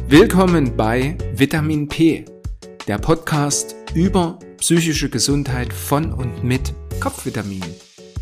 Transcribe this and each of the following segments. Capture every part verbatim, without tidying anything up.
Willkommen bei Vitamin P, der Podcast über psychische Gesundheit von und mit Kopfvitaminen.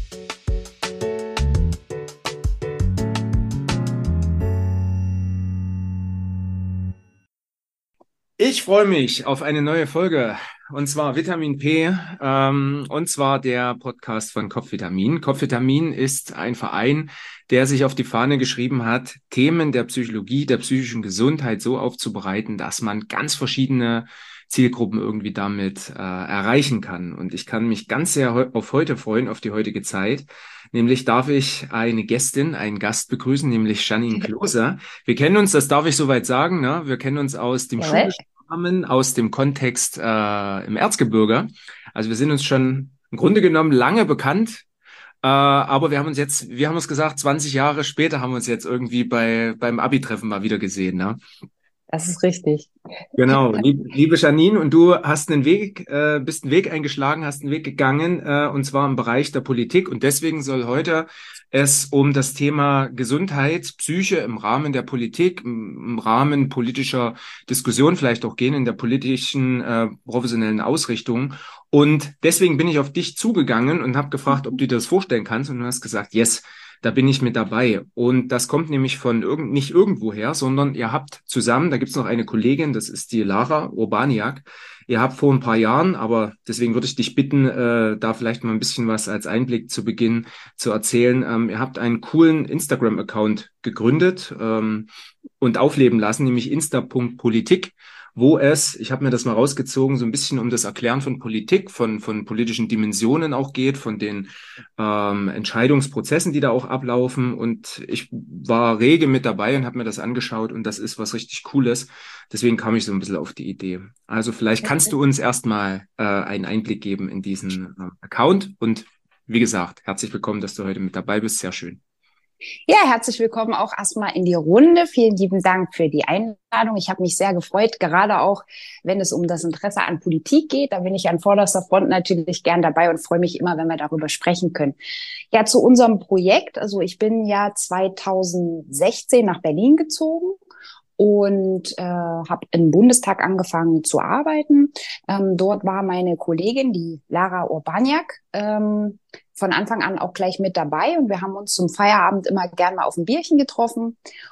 Ich freue mich auf eine neue Folge, und zwar Vitamin P, ähm, und zwar der Podcast von Kopfvitamin. Kopfvitamin ist ein Verein, der sich auf die Fahne geschrieben hat, Themen der Psychologie, der psychischen Gesundheit so aufzubereiten, dass man ganz verschiedene Zielgruppen irgendwie damit äh, erreichen kann. Und ich kann mich ganz sehr heu- auf heute freuen, auf die heutige Zeit. Nämlich darf ich eine Gästin, einen Gast begrüßen, nämlich Janine Klose. Wir kennen uns, das darf ich soweit sagen, ne? Wir kennen uns aus dem Jawohl. schulischen Rahmen, aus dem Kontext äh, im Erzgebirge. Also wir sind uns schon im Grunde genommen lange bekannt. Äh, aber wir haben uns jetzt, wir haben uns gesagt, zwanzig Jahre später haben wir uns jetzt irgendwie bei beim Abi-Treffen mal wieder gesehen, ne? Das ist richtig. Genau, lieb, liebe Janine, und du hast einen Weg, äh, bist einen Weg eingeschlagen, hast einen Weg gegangen, äh, und zwar im Bereich der Politik. Und deswegen soll heute es um das Thema Gesundheit, Psyche im Rahmen der Politik, im, im Rahmen politischer Diskussion vielleicht auch gehen, in der politischen, äh, professionellen Ausrichtung. Und deswegen bin ich auf dich zugegangen und habe gefragt, ob du dir das vorstellen kannst. Und du hast gesagt, yes. Da bin ich mit dabei. Und das kommt nämlich von irgend, nicht irgendwoher, sondern ihr habt zusammen, da gibt's noch eine Kollegin, das ist die Lara Urbaniak. Ihr habt vor ein paar Jahren, aber deswegen würde ich dich bitten, äh, da vielleicht mal ein bisschen was als Einblick zu Beginn zu erzählen. Ähm, ihr habt einen coolen Instagram-Account gegründet ähm, und aufleben lassen, nämlich insta Punkt politik, wo es, ich habe mir das mal rausgezogen, so ein bisschen um das Erklären von Politik, von, von politischen Dimensionen auch geht, von den ähm, Entscheidungsprozessen, die da auch ablaufen. Und ich war rege mit dabei und habe mir das angeschaut, und das ist was richtig Cooles. Deswegen kam ich so ein bisschen auf die Idee. Also vielleicht kannst du uns erstmal äh, einen Einblick geben in diesen äh, Account. Und wie gesagt, herzlich willkommen, dass du heute mit dabei bist. Sehr schön. Ja, herzlich willkommen auch erstmal in die Runde. Vielen lieben Dank für die Einladung. Ich habe mich sehr gefreut, gerade auch, wenn es um das Interesse an Politik geht. Da bin ich an vorderster Front natürlich gern dabei und freue mich immer, wenn wir darüber sprechen können. Ja, zu unserem Projekt. Also ich bin ja zweitausendsechzehn nach Berlin gezogen und äh, habe im Bundestag angefangen zu arbeiten. Ähm, dort war meine Kollegin, die Lara Urbaniak, ähm, von Anfang an auch gleich mit dabei. Und wir haben uns zum Feierabend immer gern mal auf ein Bierchen getroffen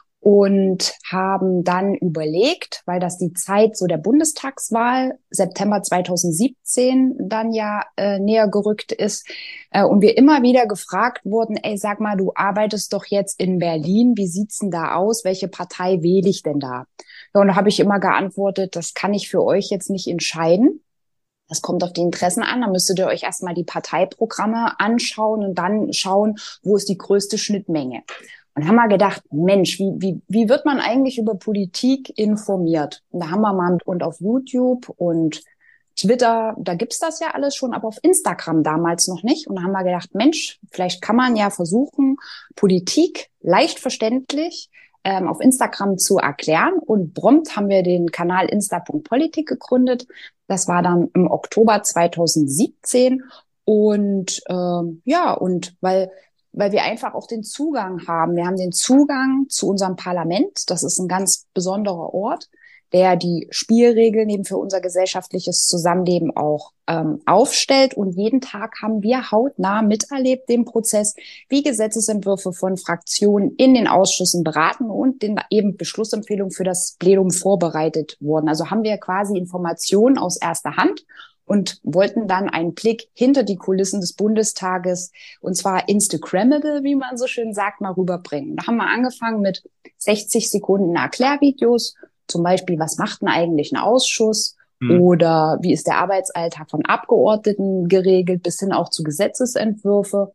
und haben dann überlegt, weil das die Zeit so der Bundestagswahl September zweitausendsiebzehn dann ja äh, näher gerückt ist, äh, und wir immer wieder gefragt wurden, ey, sag mal, du arbeitest doch jetzt in Berlin, wie sieht's denn da aus? Welche Partei wähle ich denn da? Ja, und da habe ich immer geantwortet, das kann ich für euch jetzt nicht entscheiden. Das kommt auf die Interessen an. Da müsstet ihr euch erstmal die Parteiprogramme anschauen und dann schauen, wo ist die größte Schnittmenge. Und dann haben wir gedacht, Mensch, wie, wie, wie wird man eigentlich über Politik informiert? Und da haben wir mal und auf YouTube und Twitter, da gibt's das ja alles schon, aber auf Instagram damals noch nicht. Und da haben wir gedacht, Mensch, vielleicht kann man ja versuchen, Politik leicht verständlich ähm, auf Instagram zu erklären. Und prompt haben wir den Kanal insta Punkt politik gegründet. Das war dann im Oktober zweitausendsiebzehn. Und ähm, ja, und weil weil wir einfach auch den Zugang haben. Wir haben den Zugang zu unserem Parlament. Das ist ein ganz besonderer Ort, der die Spielregeln eben für unser gesellschaftliches Zusammenleben auch ähm, aufstellt. Und jeden Tag haben wir hautnah miterlebt den Prozess, wie Gesetzesentwürfe von Fraktionen in den Ausschüssen beraten und den eben Beschlussempfehlungen für das Plenum vorbereitet wurden. Also haben wir quasi Informationen aus erster Hand und wollten dann einen Blick hinter die Kulissen des Bundestages, und zwar Instagrammable, wie man so schön sagt, mal rüberbringen. Da haben wir angefangen mit sechzig Sekunden Erklärvideos, zum Beispiel, was macht denn eigentlich ein Ausschuss Hm. oder wie ist der Arbeitsalltag von Abgeordneten geregelt, bis hin auch zu Gesetzesentwürfe.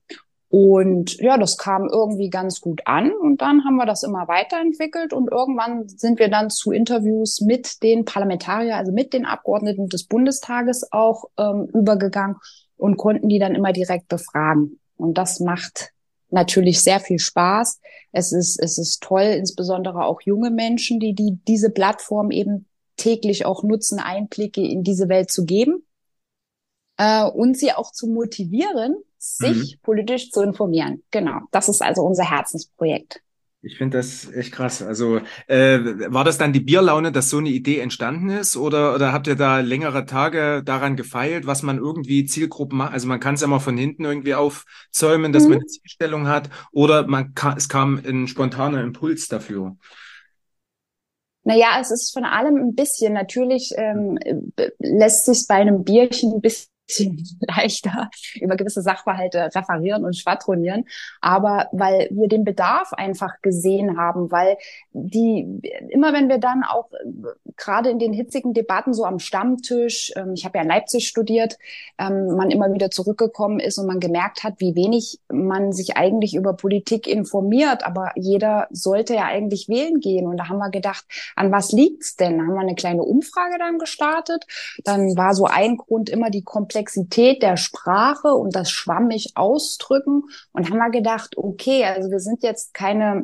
Und ja, das kam irgendwie ganz gut an, und dann haben wir das immer weiterentwickelt, und irgendwann sind wir dann zu Interviews mit den Parlamentariern, also mit den Abgeordneten des Bundestages auch ähm, übergegangen und konnten die dann immer direkt befragen. Und das macht natürlich sehr viel Spaß. Es ist, es ist toll, insbesondere auch junge Menschen, die, die diese Plattform eben täglich auch nutzen, Einblicke in diese Welt zu geben, äh, und sie auch zu motivieren, Hm. sich politisch zu informieren. Genau, das ist also unser Herzensprojekt. Ich finde das echt krass. Also äh, war das dann die Bierlaune, dass so eine Idee entstanden ist, oder oder habt ihr da längere Tage daran gefeilt, was man irgendwie Zielgruppen macht? Also man kann es ja mal von hinten irgendwie aufzäumen, dass man Mhm. eine Zielstellung hat, oder man ka es kam ein spontaner Impuls dafür. Naja, es ist von allem ein bisschen. Natürlich ähm, b- lässt sich bei einem Bierchen ein bisschen leichter über gewisse Sachverhalte referieren und schwadronieren. Aber weil wir den Bedarf einfach gesehen haben, weil die, immer wenn wir dann auch äh, gerade in den hitzigen Debatten so am Stammtisch, ähm, ich habe ja in Leipzig studiert, ähm, man immer wieder zurückgekommen ist und man gemerkt hat, wie wenig man sich eigentlich über Politik informiert. Aber jeder sollte ja eigentlich wählen gehen. Und da haben wir gedacht, an was liegt's denn? Da haben wir eine kleine Umfrage dann gestartet. Dann war so ein Grund immer die Komplexität der Sprache und das schwammig ausdrücken. Und haben wir gedacht, okay, also wir sind jetzt keine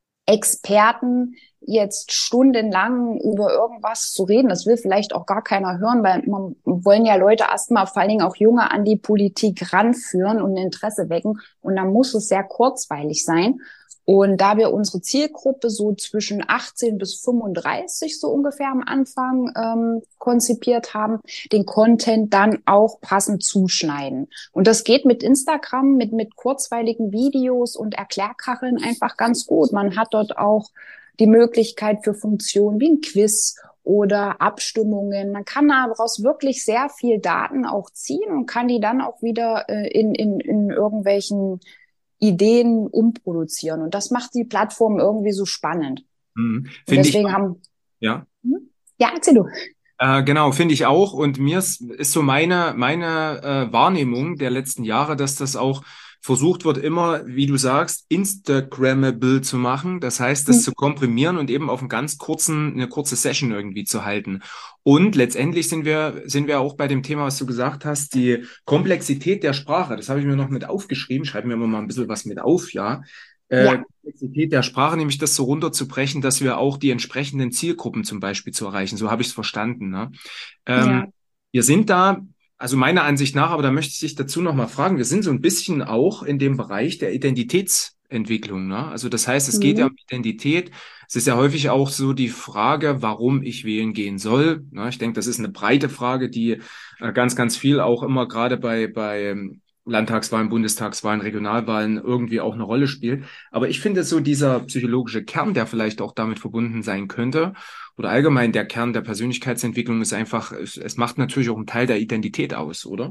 Experten, jetzt stundenlang über irgendwas zu reden. Das will vielleicht auch gar keiner hören, weil man wollen ja Leute erstmal, vor allen Dingen auch Junge, an die Politik ranführen und ein Interesse wecken. Und dann muss es sehr kurzweilig sein. Und da wir unsere Zielgruppe so zwischen achtzehn bis fünfunddreißig so ungefähr am Anfang ähm, konzipiert haben, den Content dann auch passend zuschneiden. Und das geht mit Instagram, mit, mit kurzweiligen Videos und Erklärkacheln einfach ganz gut. Man hat dort auch die Möglichkeit für Funktionen wie ein Quiz oder Abstimmungen. Man kann daraus wirklich sehr viel Daten auch ziehen und kann die dann auch wieder äh, in, in, in irgendwelchen Ideen umproduzieren. Und das macht die Plattform irgendwie so spannend. Mhm. Und Finde ich, deswegen haben, ja. hm? Ja, erzähl du. Äh, genau, finde ich auch. Und mir ist, ist so meine, meine äh, Wahrnehmung der letzten Jahre, dass das auch versucht wird, immer, wie du sagst, Instagrammable zu machen. Das heißt, das Hm. zu komprimieren und eben auf einen ganz kurzen, eine kurze Session irgendwie zu halten. Und letztendlich sind wir, sind wir auch bei dem Thema, was du gesagt hast, die Komplexität der Sprache. Das habe ich mir noch mit aufgeschrieben. Schreiben wir immer mal ein bisschen was mit auf, ja. Äh, Ja. Komplexität der Sprache, nämlich das so runterzubrechen, dass wir auch die entsprechenden Zielgruppen zum Beispiel zu erreichen. So habe ich es verstanden. Ne? Ähm, Ja. wir sind da, also meiner Ansicht nach, aber da möchte ich dich dazu noch mal fragen, wir sind so ein bisschen auch in dem Bereich der Identitätsentwicklung. Ne? Also das heißt, es geht ja um Mhm. Identität. Es ist ja häufig auch so die Frage, warum ich wählen gehen soll. Ne? Ich denke, das ist eine breite Frage, die äh, ganz, ganz viel auch immer gerade bei, bei ähm, Landtagswahlen, Bundestagswahlen, Regionalwahlen irgendwie auch eine Rolle spielt. Aber ich finde so dieser psychologische Kern, der vielleicht auch damit verbunden sein könnte, oder allgemein der Kern der Persönlichkeitsentwicklung ist einfach, es, es macht natürlich auch einen Teil der Identität aus, oder?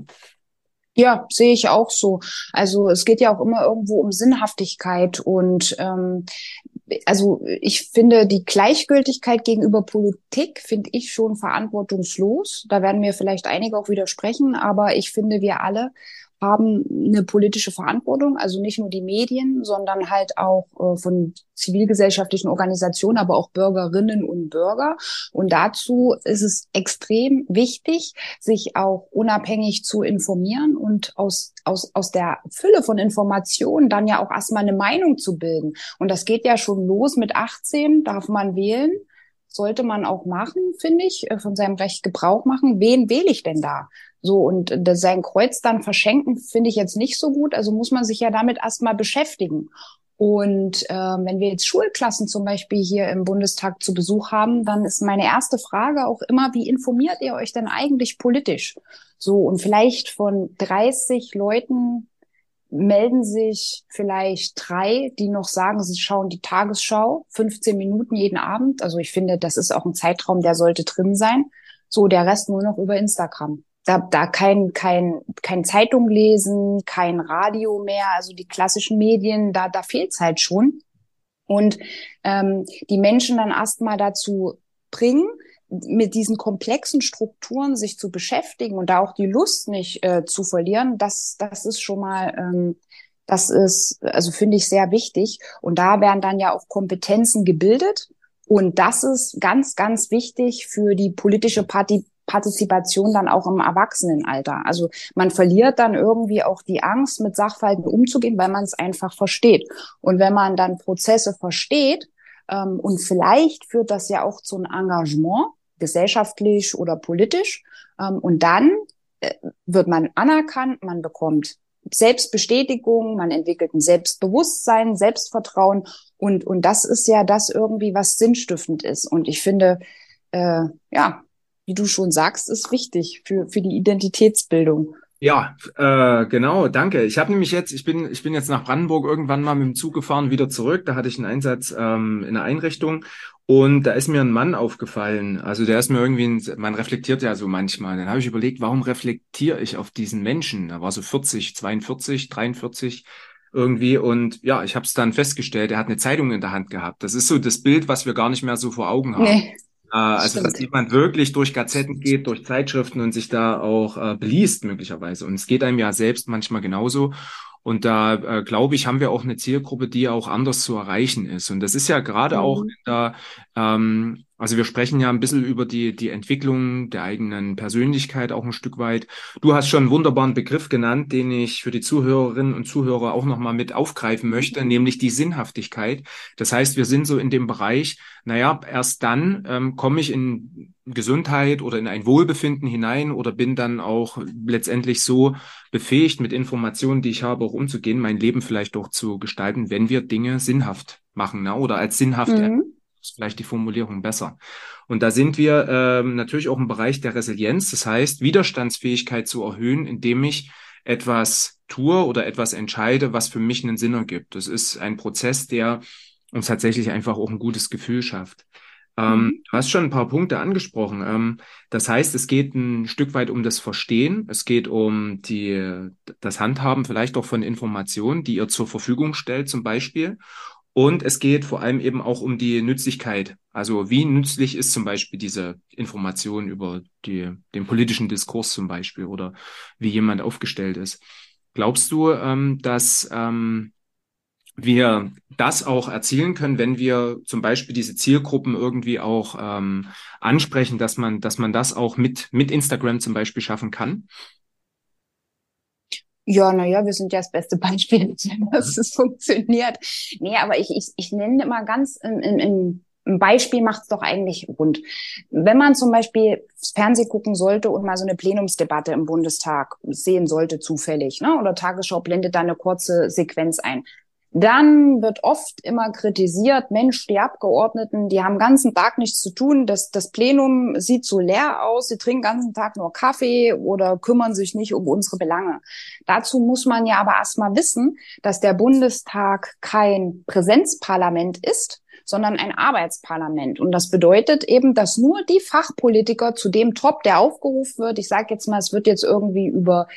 Ja, sehe ich auch so. Also es geht ja auch immer irgendwo um Sinnhaftigkeit und ähm, also ich finde die Gleichgültigkeit gegenüber Politik finde ich schon verantwortungslos. Da werden mir vielleicht einige auch widersprechen, aber ich finde, wir alle haben eine politische Verantwortung, also nicht nur die Medien, sondern halt auch äh, von zivilgesellschaftlichen Organisationen, aber auch Bürgerinnen und Bürger. Und dazu ist es extrem wichtig, sich auch unabhängig zu informieren und aus, aus, aus der Fülle von Informationen dann ja auch erstmal eine Meinung zu bilden. Und das geht ja schon los mit achtzehn, darf man wählen. Sollte man auch machen, finde ich, äh, von seinem Recht Gebrauch machen. Wen wähle ich denn da? So, und äh, sein Kreuz dann verschenken, finde ich jetzt nicht so gut. Also muss man sich ja damit erstmal beschäftigen. Und äh, wenn wir jetzt Schulklassen zum Beispiel hier im Bundestag zu Besuch haben, dann ist meine erste Frage auch immer, wie informiert ihr euch denn eigentlich politisch? So, und vielleicht von dreißig Leuten melden sich vielleicht drei, die noch sagen, sie schauen die Tagesschau, fünfzehn Minuten jeden Abend. Also ich finde, das ist auch ein Zeitraum, der sollte drin sein. So, der Rest nur noch über Instagram. Da, da kein, kein, kein Zeitung lesen, kein Radio mehr, also die klassischen Medien, da, da fehlt's halt schon. Und ähm, die Menschen dann erstmal dazu bringen, mit diesen komplexen Strukturen sich zu beschäftigen und da auch die Lust nicht äh, zu verlieren, das, das ist schon mal, ähm, das ist, also finde ich sehr wichtig. Und da werden dann ja auch Kompetenzen gebildet. Und das ist ganz, ganz wichtig für die politische Parti Partizipation dann auch im Erwachsenenalter. Also man verliert dann irgendwie auch die Angst, mit Sachverhalten umzugehen, weil man es einfach versteht. Und wenn man dann Prozesse versteht, ähm, und vielleicht führt das ja auch zu einem Engagement, gesellschaftlich oder politisch, ähm, und dann äh, wird man anerkannt, man bekommt Selbstbestätigung, man entwickelt ein Selbstbewusstsein, Selbstvertrauen und, und das ist ja das irgendwie, was sinnstiftend ist. Und ich finde, äh, ja, wie du schon sagst, ist wichtig für, für die Identitätsbildung. Ja, äh, genau, danke. Ich habe nämlich jetzt, ich bin, ich bin jetzt nach Brandenburg irgendwann mal mit dem Zug gefahren, wieder zurück. Da hatte ich einen Einsatz ähm, in einer Einrichtung und da ist mir ein Mann aufgefallen. Also der ist mir irgendwie, ein, man reflektiert ja so manchmal. Dann habe ich überlegt, warum reflektiere ich auf diesen Menschen? Da war so vierzig, zweiundvierzig, dreiundvierzig irgendwie und ja, ich habe es dann festgestellt, er hat eine Zeitung in der Hand gehabt. Das ist so das Bild, was wir gar nicht mehr so vor Augen haben. Nee, Äh, also, dass stimmt. jemand wirklich durch Gazetten geht, durch Zeitschriften und sich da auch äh, beliest möglicherweise. Und es geht einem ja selbst manchmal genauso. Und da, äh, glaube ich, haben wir auch eine Zielgruppe, die auch anders zu erreichen ist. Und das ist ja gerade auch Mhm. in der, ähm, also wir sprechen ja ein bisschen über die, die Entwicklung der eigenen Persönlichkeit auch ein Stück weit. Du hast schon einen wunderbaren Begriff genannt, den ich für die Zuhörerinnen und Zuhörer auch nochmal mit aufgreifen möchte, nämlich die Sinnhaftigkeit. Das heißt, wir sind so in dem Bereich, naja, erst dann ähm, komme ich in Gesundheit oder in ein Wohlbefinden hinein oder bin dann auch letztendlich so befähigt, mit Informationen, die ich habe, auch umzugehen, mein Leben vielleicht auch zu gestalten, wenn wir Dinge sinnhaft machen, ne? Oder als sinnhaft, er- Mhm. ist vielleicht die Formulierung besser. Und da sind wir ähm, natürlich auch im Bereich der Resilienz, das heißt, Widerstandsfähigkeit zu erhöhen, indem ich etwas tue oder etwas entscheide, was für mich einen Sinn ergibt. Das ist ein Prozess, der uns tatsächlich einfach auch ein gutes Gefühl schafft. Ähm, Mhm. du hast schon ein paar Punkte angesprochen. Ähm, das heißt, es geht ein Stück weit um das Verstehen. Es geht um die, das Handhaben vielleicht auch von Informationen, die ihr zur Verfügung stellt, zum Beispiel. Und es geht vor allem eben auch um die Nützlichkeit. Also wie nützlich ist zum Beispiel diese Information über die, den politischen Diskurs zum Beispiel oder wie jemand aufgestellt ist. Glaubst du, ähm, dass ähm, wir das auch erzielen können, wenn wir zum Beispiel diese Zielgruppen irgendwie auch ähm, ansprechen, dass man, dass man das auch mit, mit Instagram zum Beispiel schaffen kann? Ja, na ja, wir sind ja das beste Beispiel, dass es funktioniert. Nee, aber ich, ich, ich nenne immer ganz im, im, im ein Beispiel macht es doch eigentlich rund. Wenn man zum Beispiel Fernsehen gucken sollte und mal so eine Plenumsdebatte im Bundestag sehen sollte, zufällig, ne? Oder Tagesschau blendet da eine kurze Sequenz ein. Dann wird oft immer kritisiert, Mensch, die Abgeordneten, die haben den ganzen Tag nichts zu tun. Das, das Plenum sieht so leer aus. Sie trinken den ganzen Tag nur Kaffee oder kümmern sich nicht um unsere Belange. Dazu muss man ja aber erstmal wissen, dass der Bundestag kein Präsenzparlament ist, sondern ein Arbeitsparlament. Und das bedeutet eben, dass nur die Fachpolitiker zu dem Top, der aufgerufen wird, ich sage jetzt mal, es wird jetzt irgendwie über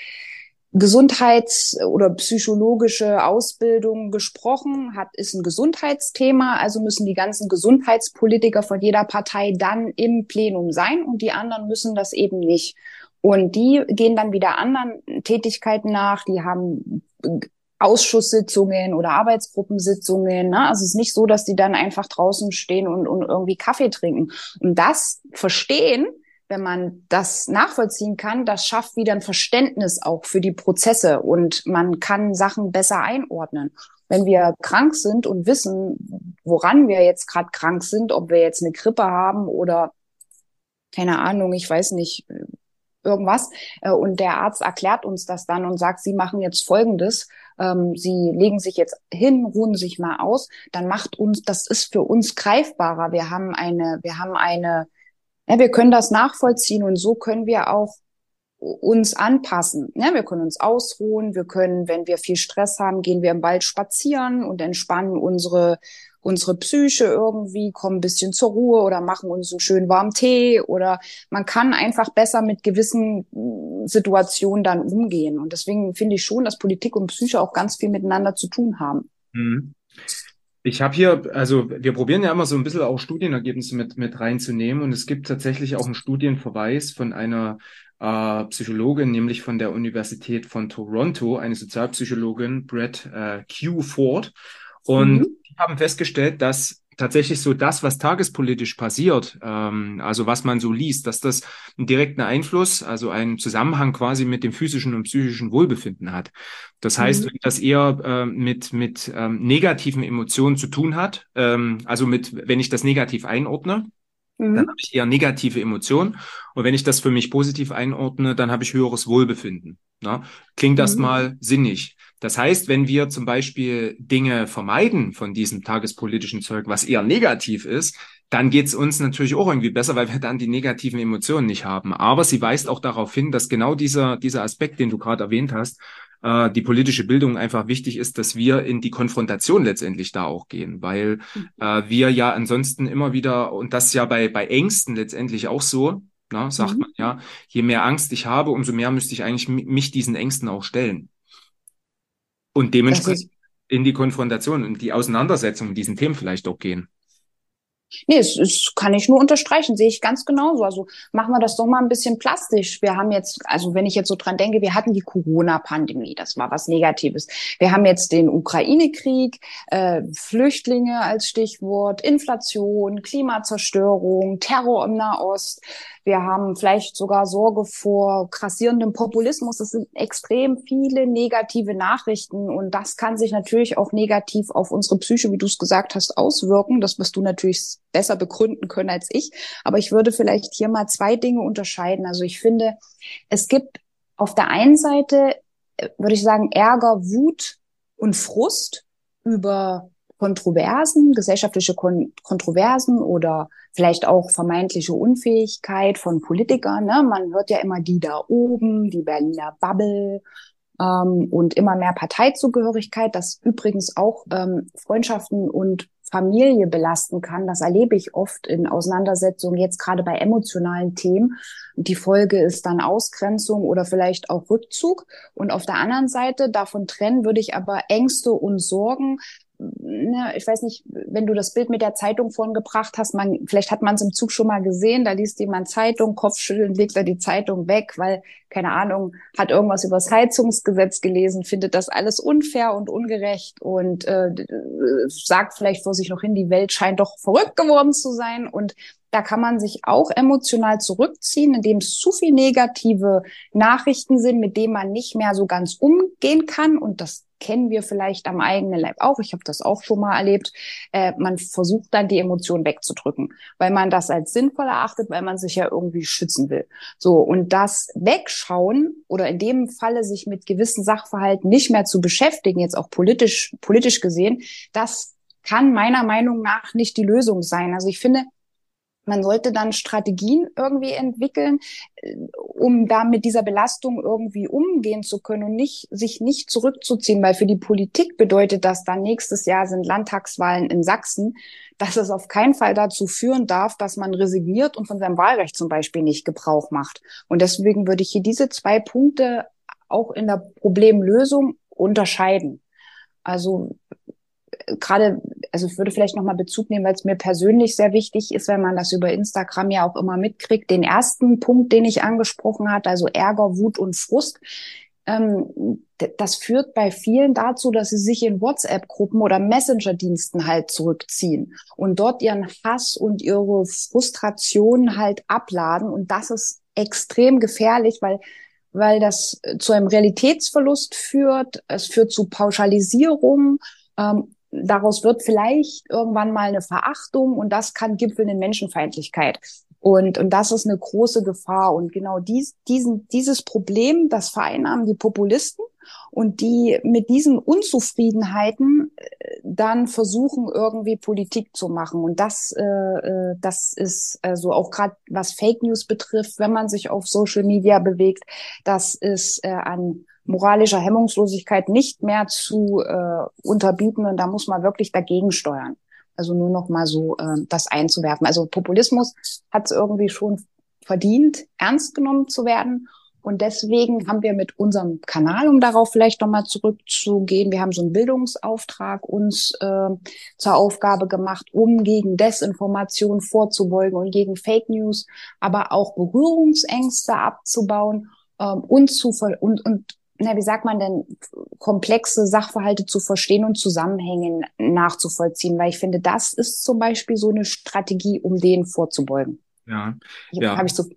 Gesundheits- oder psychologische Ausbildung gesprochen, hat, ist ein Gesundheitsthema, also müssen die ganzen Gesundheitspolitiker von jeder Partei dann im Plenum sein und die anderen müssen das eben nicht. Und die gehen dann wieder anderen Tätigkeiten nach, die haben Ausschusssitzungen oder Arbeitsgruppensitzungen. Ne? Also es ist nicht so, dass die dann einfach draußen stehen und, und irgendwie Kaffee trinken. Und das Verstehen, wenn man das nachvollziehen kann, das schafft wieder ein Verständnis auch für die Prozesse und man kann Sachen besser einordnen. Wenn wir krank sind und wissen, woran wir jetzt gerade krank sind, ob wir jetzt eine Grippe haben oder keine Ahnung, ich weiß nicht, irgendwas, äh, und der Arzt erklärt uns das dann und sagt, Sie machen jetzt Folgendes, ähm, Sie legen sich jetzt hin, ruhen sich mal aus, dann macht uns, das ist für uns greifbarer. Wir haben eine, wir haben eine ja, wir können das nachvollziehen und so können wir auch uns anpassen. Ja, wir können uns ausruhen, wir können, wenn wir viel Stress haben, gehen wir im Wald spazieren und entspannen unsere unsere Psyche irgendwie, kommen ein bisschen zur Ruhe oder machen uns einen schönen warmen Tee oder man kann einfach besser mit gewissen Situationen dann umgehen. Und deswegen finde ich schon, dass Politik und Psyche auch ganz viel miteinander zu tun haben. Mhm. Ich habe hier, also wir probieren ja immer so ein bisschen auch Studienergebnisse mit, mit reinzunehmen und es gibt tatsächlich auch einen Studienverweis von einer äh, Psychologin, nämlich von der Universität von Toronto, eine Sozialpsychologin, Brett äh, Q. Ford. Und Mhm. die haben festgestellt, dass tatsächlich so das, was tagespolitisch passiert, ähm, also was man so liest, dass das einen direkten Einfluss, also einen Zusammenhang quasi mit dem physischen und psychischen Wohlbefinden hat. Das heißt, Mhm. wenn das eher äh, mit, mit ähm, negativen Emotionen zu tun hat, ähm, also mit, wenn ich das negativ einordne, dann habe Mhm. ich eher negative Emotionen. Und wenn ich das für mich positiv einordne, dann habe ich höheres Wohlbefinden. Ne? Klingt Mhm. erstmal sinnig. Das heißt, wenn wir zum Beispiel Dinge vermeiden von diesem tagespolitischen Zeug, was eher negativ ist, dann geht's uns natürlich auch irgendwie besser, weil wir dann die negativen Emotionen nicht haben. Aber sie weist auch darauf hin, dass genau dieser, dieser Aspekt, den du gerade erwähnt hast, äh, die politische Bildung einfach wichtig ist, dass wir in die Konfrontation letztendlich da auch gehen, weil äh, wir ja ansonsten immer wieder, und das ja bei, bei Ängsten letztendlich auch so, na, sagt man Mhm. ja, je mehr Angst ich habe, umso mehr müsste ich eigentlich mi- mich diesen Ängsten auch stellen. Und Das dementsprechend ist in die Konfrontation und die Auseinandersetzung mit diesen Themen vielleicht auch gehen. Nee, es, es kann ich nur unterstreichen, sehe ich ganz genauso. Also machen wir das doch mal ein bisschen plastisch. Wir haben jetzt, also wenn ich jetzt so dran denke, wir hatten die Corona-Pandemie, das war was Negatives. Wir haben jetzt den Ukraine-Krieg, äh, Flüchtlinge als Stichwort, Inflation, Klimazerstörung, Terror im Nahost. Wir haben vielleicht sogar Sorge vor grassierendem Populismus. Es sind extrem viele negative Nachrichten und das kann sich natürlich auch negativ auf unsere Psyche, wie du es gesagt hast, auswirken. Das wirst du natürlich besser begründen können als ich. Aber ich würde vielleicht hier mal zwei Dinge unterscheiden. Also ich finde, es gibt auf der einen Seite, äh, würde ich sagen, Ärger, Wut und Frust über Kontroversen, gesellschaftliche Kon Kontroversen oder vielleicht auch vermeintliche Unfähigkeit von Politikern. Ne? Man hört ja immer die da oben, die Berliner Bubble ähm, und immer mehr Parteizugehörigkeit, das übrigens auch ähm, Freundschaften und Familie belasten kann. Das erlebe ich oft in Auseinandersetzungen, jetzt gerade bei emotionalen Themen. Die Folge ist dann Ausgrenzung oder vielleicht auch Rückzug. Und auf der anderen Seite, davon trennen würde ich aber Ängste und Sorgen. Ne, ich weiß nicht, wenn du das Bild mit der Zeitung vorhin gebracht hast, man, vielleicht hat man es im Zug schon mal gesehen, da liest jemand Zeitung, Kopfschütteln, legt er die Zeitung weg, weil, keine Ahnung, hat irgendwas über das Heizungsgesetz gelesen, findet das alles unfair und ungerecht und äh, sagt vielleicht vor sich noch hin, die Welt scheint doch verrückt geworden zu sein. Und da kann man sich auch emotional zurückziehen, indem es zu viel negative Nachrichten sind, mit denen man nicht mehr so ganz umgehen kann. Und das kennen wir vielleicht am eigenen Leib auch. Ich habe das auch schon mal erlebt. Äh, man versucht dann die Emotionen wegzudrücken, weil man das als sinnvoll erachtet, weil man sich ja irgendwie schützen will. So, und das Wegschauen oder in dem Falle sich mit gewissen Sachverhalten nicht mehr zu beschäftigen, jetzt auch politisch, politisch gesehen, das kann meiner Meinung nach nicht die Lösung sein. Also ich finde, man sollte dann Strategien irgendwie entwickeln, um da mit dieser Belastung irgendwie umgehen zu können und nicht, sich nicht zurückzuziehen, weil für die Politik bedeutet das dann, nächstes Jahr sind Landtagswahlen in Sachsen, dass es auf keinen Fall dazu führen darf, dass man resigniert und von seinem Wahlrecht zum Beispiel nicht Gebrauch macht. Und deswegen würde ich hier diese zwei Punkte auch in der Problemlösung unterscheiden. Also gerade, also ich würde vielleicht nochmal Bezug nehmen, weil es mir persönlich sehr wichtig ist, wenn man das über Instagram ja auch immer mitkriegt. Den ersten Punkt, den ich angesprochen hatte, also Ärger, Wut und Frust, ähm, das führt bei vielen dazu, dass sie sich in WhatsApp-Gruppen oder Messenger-Diensten halt zurückziehen und dort ihren Hass und ihre Frustration halt abladen. Und das ist extrem gefährlich, weil weil das zu einem Realitätsverlust führt. Es führt zu Pauschalisierung. Ähm, daraus wird vielleicht irgendwann mal eine Verachtung und das kann gipfeln in Menschenfeindlichkeit. Und, und das ist eine große Gefahr. Und genau dies, diesen, dieses Problem, das vereinnahmen die Populisten und die mit diesen Unzufriedenheiten dann versuchen, irgendwie Politik zu machen. Und das, äh, das ist äh, so auch gerade, was Fake News betrifft, wenn man sich auf Social Media bewegt, das ist äh, an moralischer Hemmungslosigkeit nicht mehr zu äh, unterbieten. Und da muss man wirklich dagegen steuern. Also nur noch mal so äh, das einzuwerfen. Also Populismus hat es irgendwie schon verdient, ernst genommen zu werden. Und deswegen haben wir mit unserem Kanal, um darauf vielleicht nochmal zurückzugehen, wir haben so einen Bildungsauftrag uns äh, zur Aufgabe gemacht, um gegen Desinformation vorzubeugen und gegen Fake News, aber auch Berührungsängste abzubauen ähm, und zu ver und und na, wie sagt man denn, komplexe Sachverhalte zu verstehen und Zusammenhänge nachzuvollziehen, weil ich finde, das ist zum Beispiel so eine Strategie, um denen vorzubeugen. Ja, Hier ja. habe ich so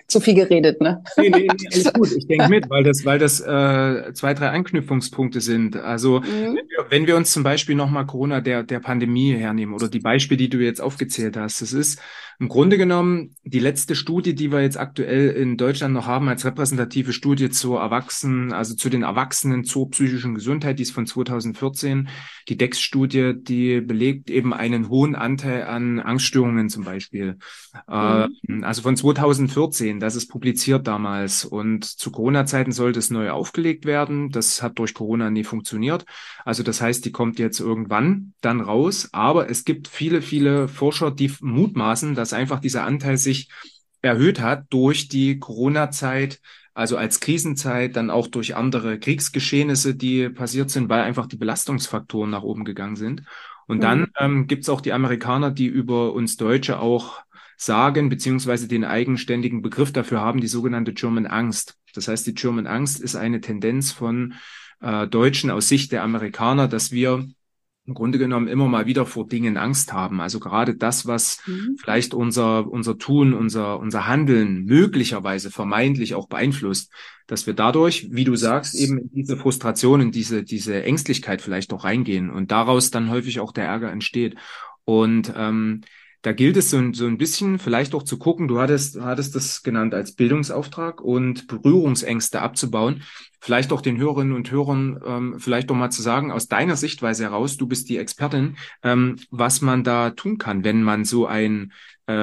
Zu viel geredet, ne? Nee, nee, nee, alles gut. Ich denke mit, weil das, weil das äh, zwei, drei Anknüpfungspunkte sind. Also wenn Mhm. wir, wenn wir uns zum Beispiel nochmal Corona der, der Pandemie hernehmen oder die Beispiele, die du jetzt aufgezählt hast, das ist im Grunde genommen die letzte Studie, die wir jetzt aktuell in Deutschland noch haben als repräsentative Studie zur Erwachsenen, also zu den Erwachsenen zur psychischen Gesundheit, die ist von zweitausendvierzehn. Die dex-Studie, die belegt eben einen hohen Anteil an Angststörungen zum Beispiel. Äh, Mhm. also von zweitausendvierzehn, das ist publiziert damals. Und zu Corona-Zeiten sollte es neu aufgelegt werden. Das hat durch Corona nie funktioniert. Also das heißt, die kommt jetzt irgendwann dann raus. Aber es gibt viele, viele Forscher, die mutmaßen, dass einfach dieser Anteil sich erhöht hat durch die Corona-Zeit, also als Krisenzeit, dann auch durch andere Kriegsgeschehnisse, die passiert sind, weil einfach die Belastungsfaktoren nach oben gegangen sind. Und dann Mhm. ähm, gibt es auch die Amerikaner, die über uns Deutsche auch sagen, beziehungsweise den eigenständigen Begriff dafür haben, die sogenannte German Angst. Das heißt, die German Angst ist eine Tendenz von äh, Deutschen aus Sicht der Amerikaner, dass wir im Grunde genommen immer mal wieder vor Dingen Angst haben. Also gerade das, was Mhm. vielleicht unser, unser Tun, unser, unser Handeln möglicherweise vermeintlich auch beeinflusst, dass wir dadurch, wie du sagst, eben in diese Frustration, in diese, diese Ängstlichkeit vielleicht auch reingehen und daraus dann häufig auch der Ärger entsteht. Und ähm, da gilt es so, ein- so ein bisschen vielleicht auch zu gucken, du hattest, du hattest das genannt als Bildungsauftrag und Berührungsängste abzubauen. Vielleicht auch den Hörerinnen und Hörern ähm, vielleicht doch mal zu sagen, aus deiner Sichtweise heraus, du bist die Expertin, ähm, was man da tun kann, wenn man so ein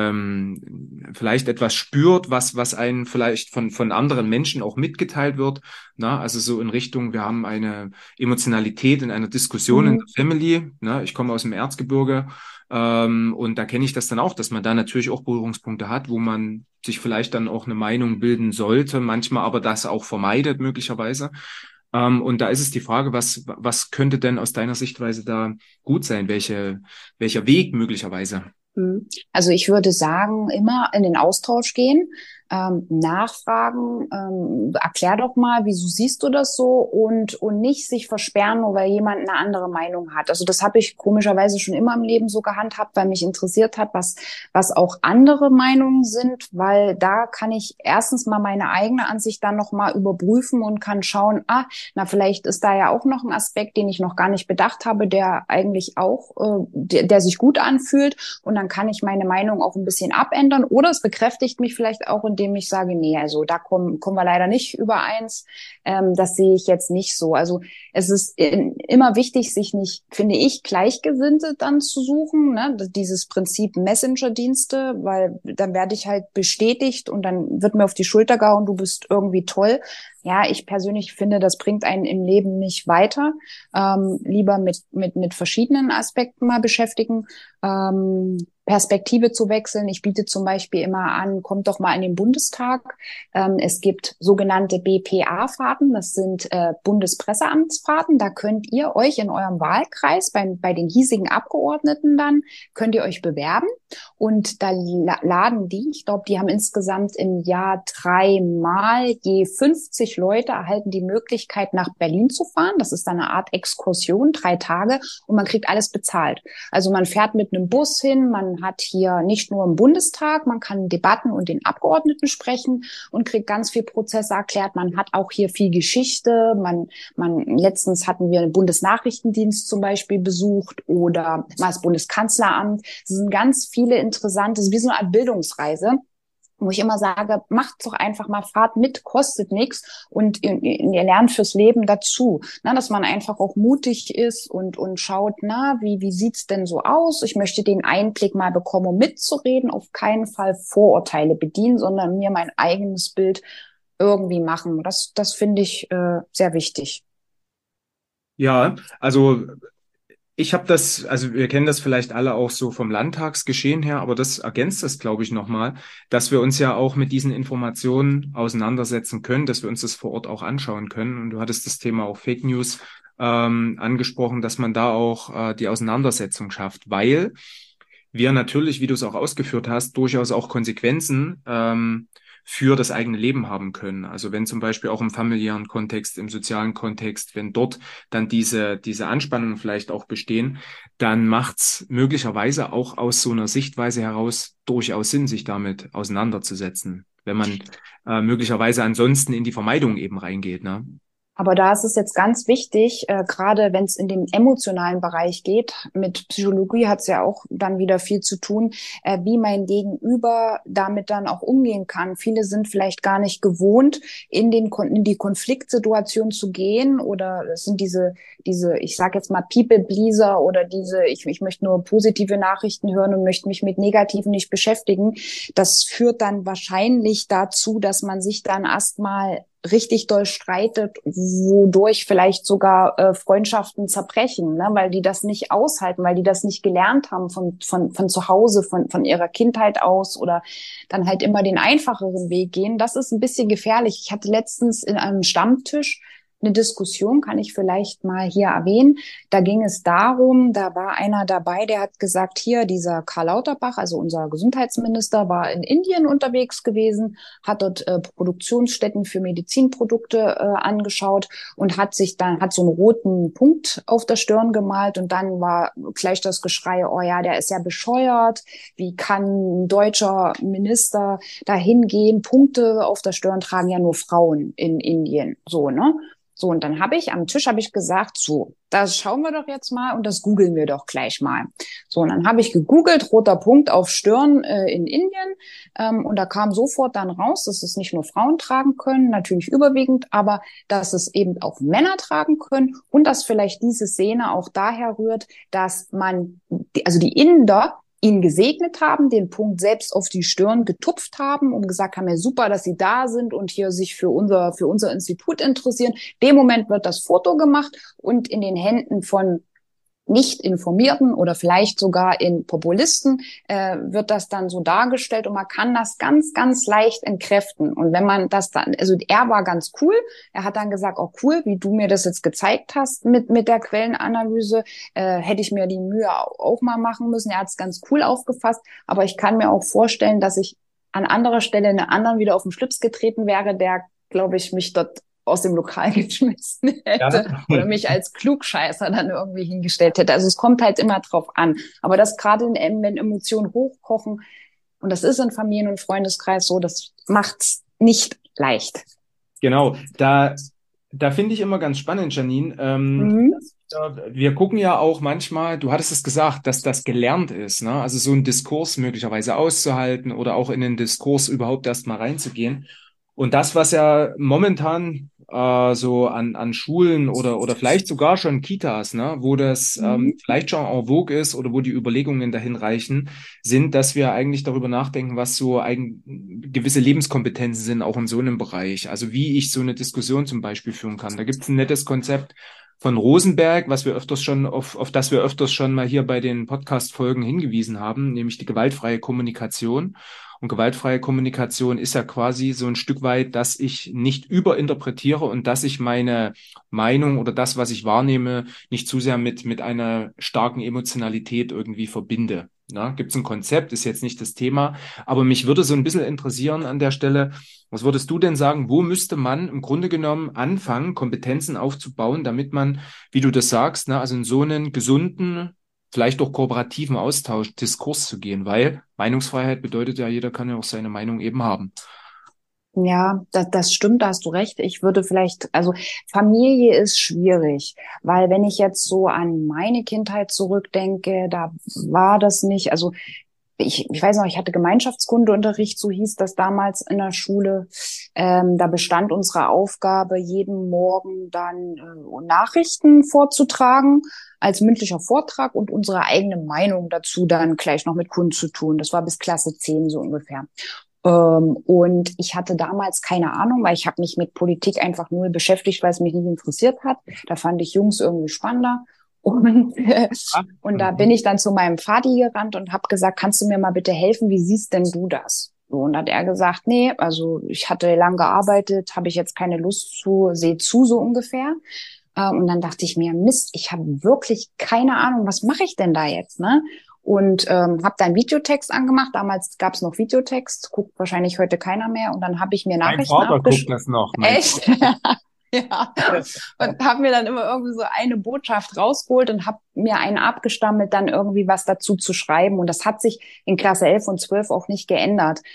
ähm, vielleicht etwas spürt, was was einen vielleicht von von anderen Menschen auch mitgeteilt wird. Na, also so in Richtung, wir haben eine Emotionalität in einer Diskussion in Mhm. der Family. Na, ich komme aus dem Erzgebirge. Ähm, und da kenne ich das dann auch, dass man da natürlich auch Berührungspunkte hat, wo man sich vielleicht dann auch eine Meinung bilden sollte, manchmal aber das auch vermeidet möglicherweise. Ähm, und da ist es die Frage, was, was könnte denn aus deiner Sichtweise da gut sein? Welche, welcher Weg möglicherweise? Mhm. Also ich würde sagen, immer in den Austausch gehen, ähm, nachfragen, ähm, erklär doch mal, wieso siehst du das so und und nicht sich versperren, nur weil jemand eine andere Meinung hat. Also das habe ich komischerweise schon immer im Leben so gehandhabt, weil mich interessiert hat, was was auch andere Meinungen sind, weil da kann ich erstens mal meine eigene Ansicht dann noch mal überprüfen und kann schauen, ah, na vielleicht ist da ja auch noch ein Aspekt, den ich noch gar nicht bedacht habe, der eigentlich auch, äh, der, der sich gut anfühlt. Und dann kann ich meine Meinung auch ein bisschen abändern oder es bekräftigt mich vielleicht auch, indem ich sage, nee, also da kommen, kommen wir leider nicht übereins. Ähm, das sehe ich jetzt nicht so. Also es ist in, immer wichtig, sich nicht, finde ich, Gleichgesinnte dann zu suchen, ne? Dieses Prinzip Messenger-Dienste, weil dann werde ich halt bestätigt und dann wird mir auf die Schulter gehauen, du bist irgendwie toll. Ja, ich persönlich finde, das bringt einen im Leben nicht weiter. Ähm, lieber mit, mit, mit verschiedenen Aspekten mal beschäftigen. Ähm, Perspektive zu wechseln. Ich biete zum Beispiel immer an, kommt doch mal in den Bundestag. Ähm, es gibt sogenannte B P A-Fahrten, das sind äh, Bundespresseamtsfahrten. Da könnt ihr euch in eurem Wahlkreis, bei, bei den hiesigen Abgeordneten dann, könnt ihr euch bewerben. Und da la laden die, ich glaube, die haben insgesamt im Jahr dreimal je fünfzig Leute erhalten die Möglichkeit, nach Berlin zu fahren. Das ist dann eine Art Exkursion, drei Tage und man kriegt alles bezahlt. Also man fährt mit einem Bus hin, man hat hier nicht nur im Bundestag, man kann Debatten und den Abgeordneten sprechen und kriegt ganz viel Prozesse erklärt. Man hat auch hier viel Geschichte. Man, man, letztens hatten wir den Bundesnachrichtendienst zum Beispiel besucht oder mal das Bundeskanzleramt. Es sind ganz viele interessante, es ist wie so eine Art Bildungsreise, wo ich immer sage, macht doch einfach mal, fahrt mit, kostet nichts und ihr, ihr lernt fürs Leben dazu, na, dass man einfach auch mutig ist und und schaut, na, wie wie sieht's denn so aus? Ich möchte den Einblick mal bekommen, um mitzureden, auf keinen Fall Vorurteile bedienen, sondern mir mein eigenes Bild irgendwie machen. Das das finde ich äh, sehr wichtig. Ja, also ich habe das, also wir kennen das vielleicht alle auch so vom Landtagsgeschehen her, aber das ergänzt das, glaube ich, nochmal, dass wir uns ja auch mit diesen Informationen auseinandersetzen können, dass wir uns das vor Ort auch anschauen können. Und du hattest das Thema auch Fake News ähm, angesprochen, dass man da auch äh, die Auseinandersetzung schafft, weil wir natürlich, wie du es auch ausgeführt hast, durchaus auch Konsequenzen ähm, für das eigene Leben haben können. Also wenn zum Beispiel auch im familiären Kontext, im sozialen Kontext, wenn dort dann diese, diese Anspannungen vielleicht auch bestehen, dann macht's möglicherweise auch aus so einer Sichtweise heraus durchaus Sinn, sich damit auseinanderzusetzen. wenn man äh, möglicherweise ansonsten in die Vermeidung eben reingeht, ne? Aber da ist es jetzt ganz wichtig, äh, gerade wenn es in den emotionalen Bereich geht, mit Psychologie hat es ja auch dann wieder viel zu tun, äh, wie mein Gegenüber damit dann auch umgehen kann. Viele sind vielleicht gar nicht gewohnt, in den in die Konfliktsituation zu gehen, oder es sind diese diese, ich sage jetzt mal People-Pleaser, oder diese, ich, ich möchte nur positive Nachrichten hören und möchte mich mit Negativen nicht beschäftigen. Das führt dann wahrscheinlich dazu, dass man sich dann erstmal richtig doll streitet, wodurch vielleicht sogar äh, Freundschaften zerbrechen, ne? Weil die das nicht aushalten, weil die das nicht gelernt haben von von von zu Hause, von von ihrer Kindheit aus, oder dann halt immer den einfacheren Weg gehen. Das ist ein bisschen gefährlich. Ich hatte letztens in einem Stammtisch eine Diskussion, kann ich vielleicht mal hier erwähnen. Da ging es darum, da war einer dabei, der hat gesagt, hier, dieser Karl Lauterbach, also unser Gesundheitsminister, war in Indien unterwegs gewesen, hat dort äh, Produktionsstätten für Medizinprodukte äh, angeschaut und hat sich dann, hat so einen roten Punkt auf der Stirn gemalt, und dann war gleich das Geschrei, oh ja, der ist ja bescheuert, wie kann ein deutscher Minister da hingehen? Punkte auf der Stirn tragen ja nur Frauen in Indien, so, ne? So, und dann habe ich am Tisch habe ich gesagt, so, das schauen wir doch jetzt mal und das googeln wir doch gleich mal. So, und dann habe ich gegoogelt, roter Punkt auf Stirn äh, in Indien, ähm, und da kam sofort dann raus, dass es nicht nur Frauen tragen können, natürlich überwiegend, aber dass es eben auch Männer tragen können, und dass vielleicht diese Szene auch daher rührt, dass man, also die Inder ihn gesegnet haben, den Punkt selbst auf die Stirn getupft haben und gesagt haben, ja super, dass sie da sind und hier sich für unser, für unser Institut interessieren. Dem Moment wird das Foto gemacht und in den Händen von nicht Informierten oder vielleicht sogar in Populisten äh, wird das dann so dargestellt, und man kann das ganz, ganz leicht entkräften. Und wenn man das dann, also er war ganz cool, er hat dann gesagt, oh cool, wie du mir das jetzt gezeigt hast mit mit der Quellenanalyse, äh, hätte ich mir die Mühe auch mal machen müssen. Er hat es ganz cool aufgefasst, aber ich kann mir auch vorstellen, dass ich an anderer Stelle einen anderen wieder auf den Schlips getreten wäre, der, glaube ich, mich dort aus dem Lokal geschmissen hätte, ja, oder mich als Klugscheißer dann irgendwie hingestellt hätte. Also es kommt halt immer drauf an. Aber das gerade, wenn Emotionen hochkochen, und das ist in Familien- und Freundeskreis so, das macht's nicht leicht. Genau, da, da finde ich immer ganz spannend, Janine. Ähm, mhm. Wir gucken ja auch manchmal, du hattest es gesagt, dass das gelernt ist, ne? Also so einen Diskurs möglicherweise auszuhalten oder auch in den Diskurs überhaupt erst mal reinzugehen. Und das, was ja momentan äh, so an, an Schulen oder, oder vielleicht sogar schon Kitas, ne, wo das ähm, mhm. vielleicht schon en vogue ist oder wo die Überlegungen dahin reichen, sind, dass wir eigentlich darüber nachdenken, was so eigen, gewisse Lebenskompetenzen sind, auch in so einem Bereich. Also wie ich so eine Diskussion zum Beispiel führen kann. Da gibt es ein nettes Konzept von Rosenberg, was wir öfters schon, auf, auf das wir öfters schon mal hier bei den Podcast-Folgen hingewiesen haben, nämlich die gewaltfreie Kommunikation. Und gewaltfreie Kommunikation ist ja quasi so ein Stück weit, dass ich nicht überinterpretiere und dass ich meine Meinung oder das, was ich wahrnehme, nicht zu sehr mit, mit einer starken Emotionalität irgendwie verbinde. Ja, gibt es ein Konzept, ist jetzt nicht das Thema, aber mich würde so ein bisschen interessieren an der Stelle, was würdest du denn sagen, wo müsste man im Grunde genommen anfangen, Kompetenzen aufzubauen, damit man, wie du das sagst, ne, also in so einen gesunden, vielleicht auch kooperativen Austausch, Diskurs zu gehen, weil Meinungsfreiheit bedeutet ja, jeder kann ja auch seine Meinung eben haben. Ja, das, das stimmt, da hast du recht. Ich würde vielleicht, also Familie ist schwierig, weil wenn ich jetzt so an meine Kindheit zurückdenke, da war das nicht, also ich, ich weiß noch, ich hatte Gemeinschaftskundeunterricht, so hieß das damals in der Schule. Ähm, da bestand unsere Aufgabe, jeden Morgen dann äh, Nachrichten vorzutragen als mündlicher Vortrag und unsere eigene Meinung dazu dann gleich noch mit kundzutun. Das war bis Klasse zehn so ungefähr. Ähm, und ich hatte damals keine Ahnung, weil ich habe mich mit Politik einfach null beschäftigt, weil es mich nicht interessiert hat. Da fand ich Jungs irgendwie spannender. Und, äh, und da bin ich dann zu meinem Vati gerannt und habe gesagt, kannst du mir mal bitte helfen, wie siehst denn du das? So, und hat er gesagt, nee, also ich hatte lang gearbeitet, habe ich jetzt keine Lust zu, seh zu, so ungefähr. Äh, und dann dachte ich mir, Mist, ich habe wirklich keine Ahnung, was mache ich denn da jetzt, ne? Und ähm, habe dann Videotext angemacht. Damals gab es noch Videotext, guckt wahrscheinlich heute keiner mehr. Und dann habe ich mir Nachrichten abgeschrieben. Mein Vater guckt das noch. Echt? Ja, und habe mir dann immer irgendwie so eine Botschaft rausgeholt und habe mir einen abgestammelt, dann irgendwie was dazu zu schreiben. Und das hat sich in Klasse elf und zwölf auch nicht geändert.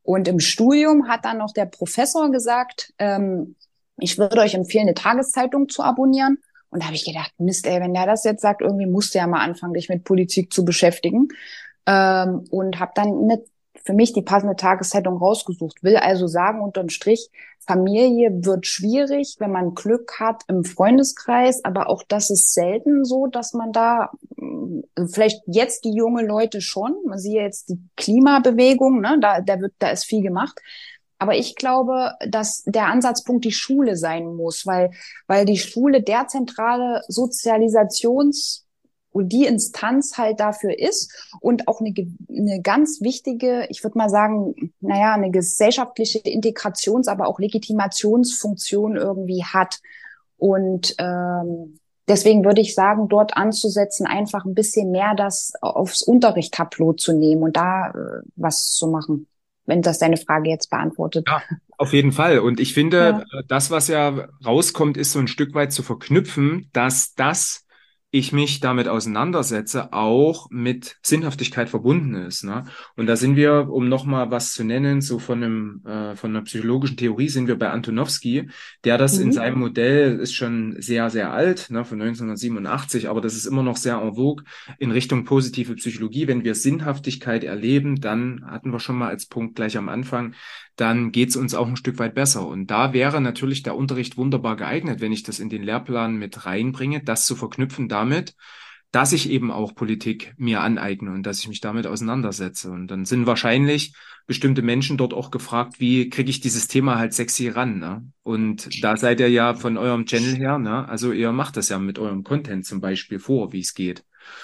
Und im Studium hat dann noch der Professor gesagt, ähm, ich würde euch empfehlen, eine Tageszeitung zu abonnieren. Und da habe ich gedacht, Mist, ey, wenn der das jetzt sagt, irgendwie musst du ja mal anfangen, dich mit Politik zu beschäftigen. Ähm, und habe dann eine, für mich die passende Tageszeitung rausgesucht. Will also sagen, unterm Strich, Familie wird schwierig, wenn man Glück hat im Freundeskreis. Aber auch das ist selten so, dass man da, vielleicht jetzt die junge Leute schon, man sieht jetzt die Klimabewegung, ne, da, da wird, da ist viel gemacht. Aber ich glaube, dass der Ansatzpunkt die Schule sein muss, weil, weil die Schule der zentrale Sozialisations- und die Instanz halt dafür ist und auch eine, eine ganz wichtige, ich würde mal sagen, naja, eine gesellschaftliche Integrations-, aber auch Legitimationsfunktion irgendwie hat. Und ähm, deswegen würde ich sagen, dort anzusetzen, einfach ein bisschen mehr das aufs Unterrichtstableau zu nehmen und da äh, was zu machen, wenn das deine Frage jetzt beantwortet. Ja, auf jeden Fall. Und ich finde, Ja. das, was ja rauskommt, ist so ein Stück weit zu verknüpfen, dass das ich mich damit auseinandersetze, auch mit Sinnhaftigkeit verbunden ist. Ne? Und da sind wir, um nochmal was zu nennen, so von einem, äh, von einer psychologischen Theorie sind wir bei Antonowski, der das in Mhm. seinem Modell ist schon sehr, sehr alt, ne, von neunzehnhundertsiebenundachtzig, aber das ist immer noch sehr en vogue in Richtung positive Psychologie. Wenn wir Sinnhaftigkeit erleben, dann hatten wir schon mal als Punkt gleich am Anfang, dann geht es uns auch ein Stück weit besser. Und da wäre natürlich der Unterricht wunderbar geeignet, wenn ich das in den Lehrplan mit reinbringe, das zu verknüpfen damit, dass ich eben auch Politik mir aneigne und dass ich mich damit auseinandersetze. Und dann sind wahrscheinlich bestimmte Menschen dort auch gefragt, wie kriege ich dieses Thema halt sexy ran, ne? Und da seid ihr ja von eurem Channel her, ne? Also ihr macht das ja mit eurem Content zum Beispiel vor, wie es geht.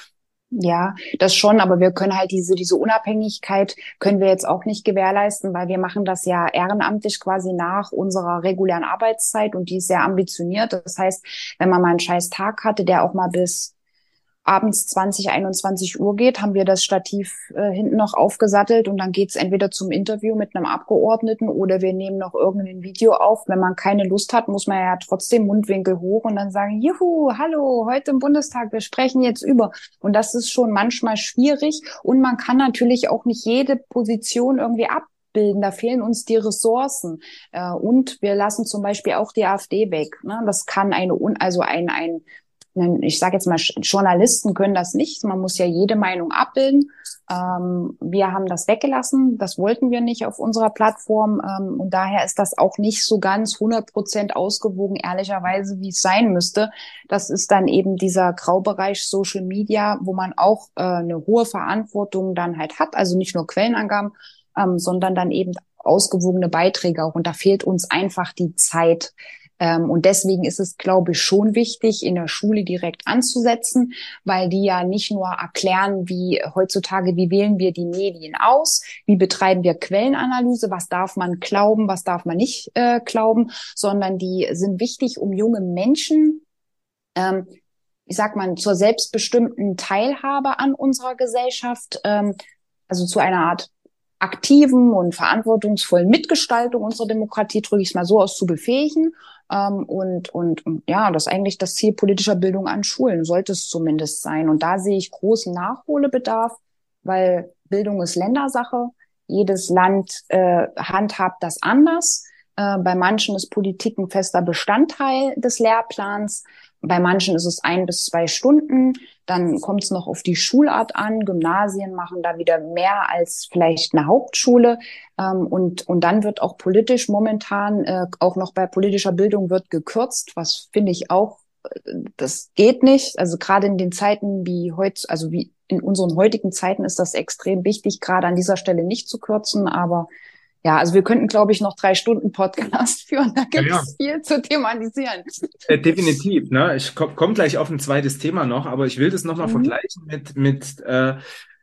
Ja, das schon, aber wir können halt diese, diese Unabhängigkeit können wir jetzt auch nicht gewährleisten, weil wir machen das ja ehrenamtlich quasi nach unserer regulären Arbeitszeit und die ist sehr ambitioniert. Das heißt, wenn man mal einen scheiß Tag hatte, der auch mal bis abends zwanzig, einundzwanzig Uhr geht, haben wir das Stativ äh, hinten noch aufgesattelt und dann geht's entweder zum Interview mit einem Abgeordneten oder wir nehmen noch irgendein Video auf. Wenn man keine Lust hat, muss man ja trotzdem Mundwinkel hoch und dann sagen, juhu, hallo, heute im Bundestag, wir sprechen jetzt über. Und das ist schon manchmal schwierig und man kann natürlich auch nicht jede Position irgendwie abbilden. Da fehlen uns die Ressourcen. Äh, und wir lassen zum Beispiel auch die AfD weg. Ne? Das kann eine, also ein, ein ich sage jetzt mal, Journalisten können das nicht. Man muss ja jede Meinung abbilden. Ähm, wir haben das weggelassen. Das wollten wir nicht auf unserer Plattform. Ähm, und daher ist das auch nicht so ganz hundert Prozent ausgewogen, ehrlicherweise, wie es sein müsste. Das ist dann eben dieser Graubereich Social Media, wo man auch äh, eine hohe Verantwortung dann halt hat. Also nicht nur Quellenangaben, ähm, sondern dann eben ausgewogene Beiträge auch. Und da fehlt uns einfach die Zeit. Und deswegen ist es, glaube ich, schon wichtig, in der Schule direkt anzusetzen, weil die ja nicht nur erklären, wie heutzutage, wie wählen wir die Medien aus, wie betreiben wir Quellenanalyse, was darf man glauben, was darf man nicht äh, glauben, sondern die sind wichtig, um junge Menschen, ähm, wie sagt man, zur selbstbestimmten Teilhabe an unserer Gesellschaft, ähm, also zu einer Art aktiven und verantwortungsvollen Mitgestaltung unserer Demokratie, drücke ich es mal so aus, zu befähigen. Ähm, und, und, und ja, das ist eigentlich das Ziel politischer Bildung an Schulen, sollte es zumindest sein. Und da sehe ich großen Nachholbedarf, weil Bildung ist Ländersache. Jedes Land äh, handhabt das anders. Äh, bei manchen ist Politik ein fester Bestandteil des Lehrplans. Bei manchen ist es ein bis zwei Stunden. Dann kommt es noch auf die Schulart an. Gymnasien machen da wieder mehr als vielleicht eine Hauptschule. Ähm, und, und dann wird auch politisch momentan, äh, auch noch bei politischer Bildung wird gekürzt, was finde ich auch, äh, das geht nicht. Also gerade in den Zeiten wie heute, also wie in unseren heutigen Zeiten ist das extrem wichtig, gerade an dieser Stelle nicht zu kürzen. Aber ja, also wir könnten, glaube ich, noch drei Stunden Podcast führen. Da Ja, gibt ja. es viel zu thematisieren. Äh, definitiv, ne? Ich komme komm gleich auf ein zweites Thema noch, aber ich will das nochmal Mhm. vergleichen mit, mit äh,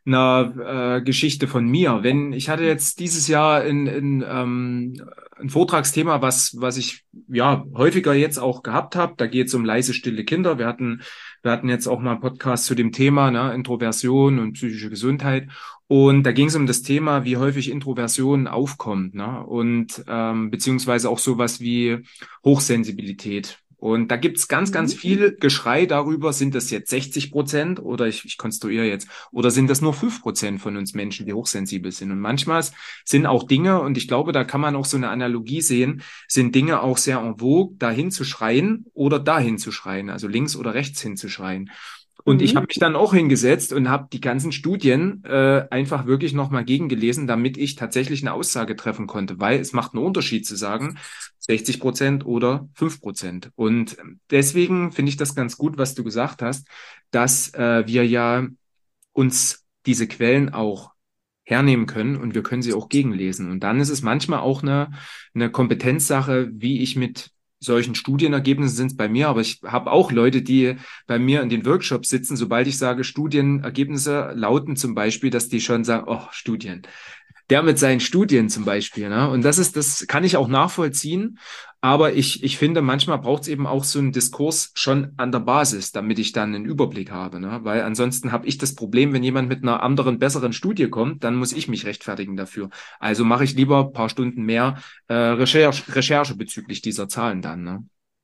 einer äh, Geschichte von mir. Wenn ich hatte jetzt dieses Jahr in, in, ähm, ein Vortragsthema, was, was ich ja häufiger jetzt auch gehabt habe. Da geht es um leise, stille Kinder. Wir hatten, wir hatten jetzt auch mal einen Podcast zu dem Thema, ne? Introversion und psychische Gesundheit. Und da ging es um das Thema, wie häufig Introversion aufkommt, ne? Und ähm, beziehungsweise auch sowas wie Hochsensibilität. Und da gibt's ganz, ganz Mhm. viel Geschrei darüber, sind das jetzt sechzig Prozent oder ich, ich konstruiere jetzt, oder sind das nur fünf Prozent von uns Menschen, die hochsensibel sind? Und manchmal sind auch Dinge, und ich glaube, da kann man auch so eine Analogie sehen, sind Dinge auch sehr en vogue, dahin zu schreien oder dahin zu schreien, also links oder rechts hinzuschreien. Und ich habe Mhm. mich dann auch hingesetzt und habe die ganzen Studien äh, einfach wirklich nochmal gegengelesen, damit ich tatsächlich eine Aussage treffen konnte, weil es macht einen Unterschied zu sagen, sechzig Prozent oder fünf Prozent. Und deswegen finde ich das ganz gut, was du gesagt hast, dass äh, wir ja uns diese Quellen auch hernehmen können und wir können sie auch gegenlesen. Und dann ist es manchmal auch eine, eine Kompetenzsache, wie ich mit solchen Studienergebnissen sind es bei mir, aber ich habe auch Leute, die bei mir in den Workshops sitzen, sobald ich sage, Studienergebnisse lauten zum Beispiel, dass die schon sagen, oh, Studien. Der mit seinen Studien zum Beispiel, ne? Und das ist, das kann ich auch nachvollziehen. Aber ich, ich finde, manchmal braucht es eben auch so einen Diskurs schon an der Basis, damit ich dann einen Überblick habe, ne? Weil ansonsten habe ich das Problem, wenn jemand mit einer anderen, besseren Studie kommt, dann muss ich mich rechtfertigen dafür. Also mache ich lieber ein paar Stunden mehr äh, Recherche, Recherche bezüglich dieser Zahlen dann, ne?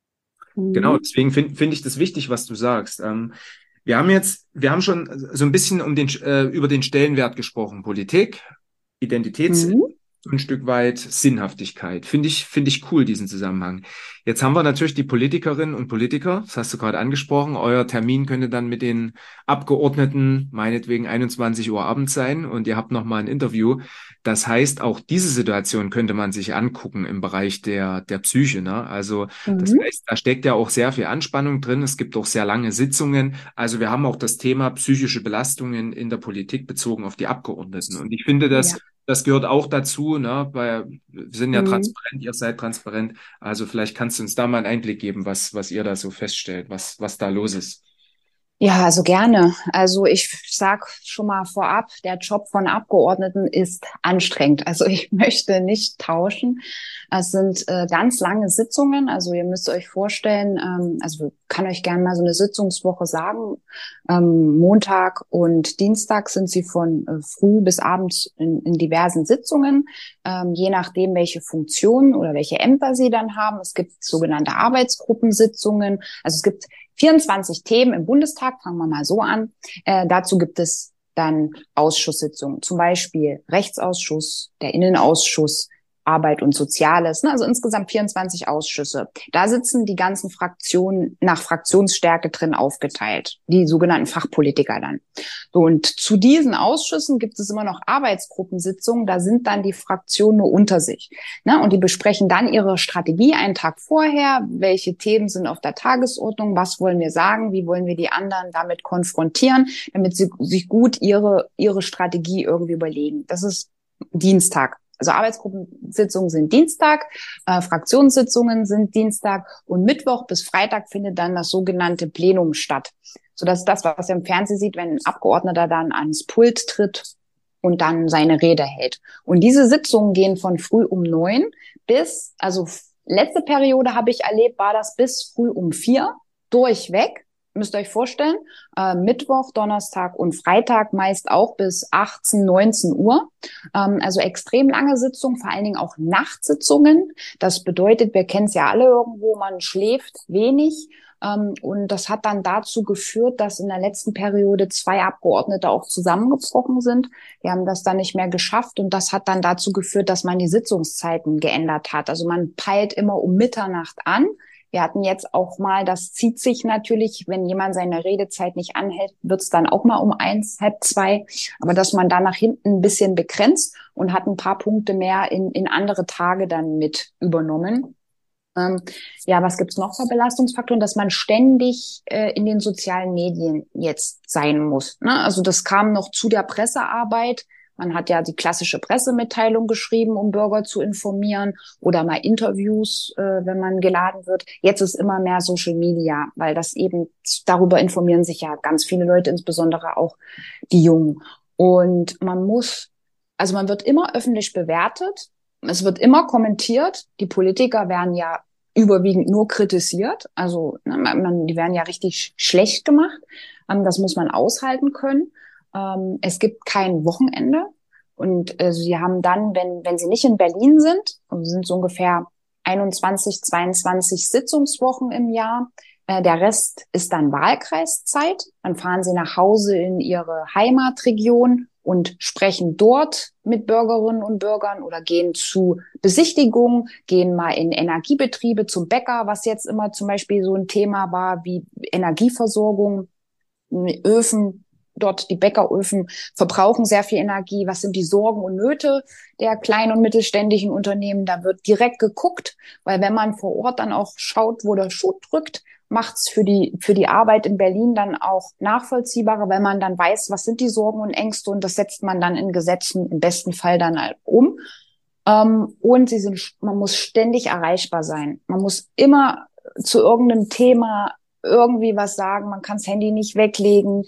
Genau, Mhm. deswegen finde find ich das wichtig, was du sagst. Ähm, wir haben jetzt, wir haben schon so ein bisschen um den, äh, über den Stellenwert gesprochen. Politik, Identitäts Mhm. ein Stück weit Sinnhaftigkeit. Finde ich, finde ich cool, diesen Zusammenhang. Jetzt haben wir natürlich die Politikerinnen und Politiker, das hast du gerade angesprochen. Euer Termin könnte dann mit den Abgeordneten meinetwegen einundzwanzig Uhr abends sein und ihr habt nochmal ein Interview. Das heißt, auch diese Situation könnte man sich angucken im Bereich der, der Psyche, ne? Also, das Mhm. heißt, da steckt ja auch sehr viel Anspannung drin. Es gibt auch sehr lange Sitzungen. Also, wir haben auch das Thema psychische Belastungen in der Politik bezogen auf die Abgeordneten. Und ich finde, das Ja. das gehört auch dazu, ne? Weil wir sind ja Mhm. transparent, ihr seid transparent. Also vielleicht kannst du uns da mal einen Einblick geben, was, was ihr da so feststellt, was, was da los ist. Ja, also gerne. Also ich sag schon mal vorab, der Job von Abgeordneten ist anstrengend. Also ich möchte nicht tauschen. Es sind äh, ganz lange Sitzungen. Also ihr müsst euch vorstellen, ähm, also ich kann euch gerne mal so eine Sitzungswoche sagen. Ähm, Montag und Dienstag sind sie von äh, früh bis abends in, in diversen Sitzungen, ähm, je nachdem, welche Funktionen oder welche Ämter sie dann haben. Es gibt sogenannte Arbeitsgruppensitzungen. Also es gibt vierundzwanzig Themen im Bundestag, fangen wir mal so an. Äh, dazu gibt es dann Ausschusssitzungen, zum Beispiel Rechtsausschuss, der Innenausschuss, Arbeit und Soziales, ne? Also insgesamt vierundzwanzig Ausschüsse. Da sitzen die ganzen Fraktionen nach Fraktionsstärke drin aufgeteilt, die sogenannten Fachpolitiker dann. So, und zu diesen Ausschüssen gibt es immer noch Arbeitsgruppensitzungen, da sind dann die Fraktionen nur unter sich. Ne? Und die besprechen dann ihre Strategie einen Tag vorher, welche Themen sind auf der Tagesordnung, was wollen wir sagen, wie wollen wir die anderen damit konfrontieren, damit sie sich gut ihre, ihre Strategie irgendwie überlegen. Das ist Dienstag. Also Arbeitsgruppensitzungen sind Dienstag, äh, Fraktionssitzungen sind Dienstag und Mittwoch bis Freitag findet dann das sogenannte Plenum statt. So das ist das, was ihr im Fernsehen sieht, wenn ein Abgeordneter dann ans Pult tritt und dann seine Rede hält. Und diese Sitzungen gehen von früh um neun bis, also letzte Periode habe ich erlebt, war das bis früh um vier durchweg. Müsst ihr euch vorstellen, äh, Mittwoch, Donnerstag und Freitag meist auch bis achtzehn, neunzehn Uhr. Ähm, also extrem lange Sitzungen, vor allen Dingen auch Nachtsitzungen. Das bedeutet, wir kennen es ja alle irgendwo, man schläft wenig. Ähm, und das hat dann dazu geführt, dass in der letzten Periode zwei Abgeordnete auch zusammengebrochen sind. Die haben das dann nicht mehr geschafft und das hat dann dazu geführt, dass man die Sitzungszeiten geändert hat. Also man peilt immer um Mitternacht an. Wir hatten jetzt auch mal, das zieht sich natürlich, wenn jemand seine Redezeit nicht anhält, wird es dann auch mal um eins, halb zwei. Aber dass man da nach hinten ein bisschen begrenzt und hat ein paar Punkte mehr in, in andere Tage dann mit übernommen. Ähm, ja, was gibt's noch für Belastungsfaktoren? Dass man ständig äh, in den sozialen Medien jetzt sein muss. Ne? Also das kam noch zu der Pressearbeit. Man hat ja die klassische Pressemitteilung geschrieben, um Bürger zu informieren oder mal Interviews, äh, wenn man geladen wird. Jetzt ist immer mehr Social Media, weil das eben, darüber informieren sich ja ganz viele Leute, insbesondere auch die Jungen. Und man muss, also man wird immer öffentlich bewertet. Es wird immer kommentiert. Die Politiker werden ja überwiegend nur kritisiert. Also ne, man, die werden ja richtig schlecht gemacht. Ähm, das muss man aushalten können. Ähm, es gibt kein Wochenende. Und äh, sie haben dann, wenn, wenn sie nicht in Berlin sind, also sind so ungefähr einundzwanzig, zweiundzwanzig Sitzungswochen im Jahr. Äh, der Rest ist dann Wahlkreiszeit. Dann fahren sie nach Hause in ihre Heimatregion und sprechen dort mit Bürgerinnen und Bürgern oder gehen zu Besichtigungen, gehen mal in Energiebetriebe zum Bäcker, was jetzt immer zum Beispiel so ein Thema war, wie Energieversorgung, Öfen. Dort die Bäckeröfen verbrauchen sehr viel Energie. Was sind die Sorgen und Nöte der kleinen und mittelständischen Unternehmen? Da wird direkt geguckt, weil wenn man vor Ort dann auch schaut, wo der Schuh drückt, macht's für die für die Arbeit in Berlin dann auch nachvollziehbarer, wenn man dann weiß, was sind die Sorgen und Ängste, und das setzt man dann in Gesetzen im besten Fall dann halt um. Ähm, und sie sind, man muss ständig erreichbar sein. Man muss immer zu irgendeinem Thema irgendwie was sagen. Man kann das Handy nicht weglegen.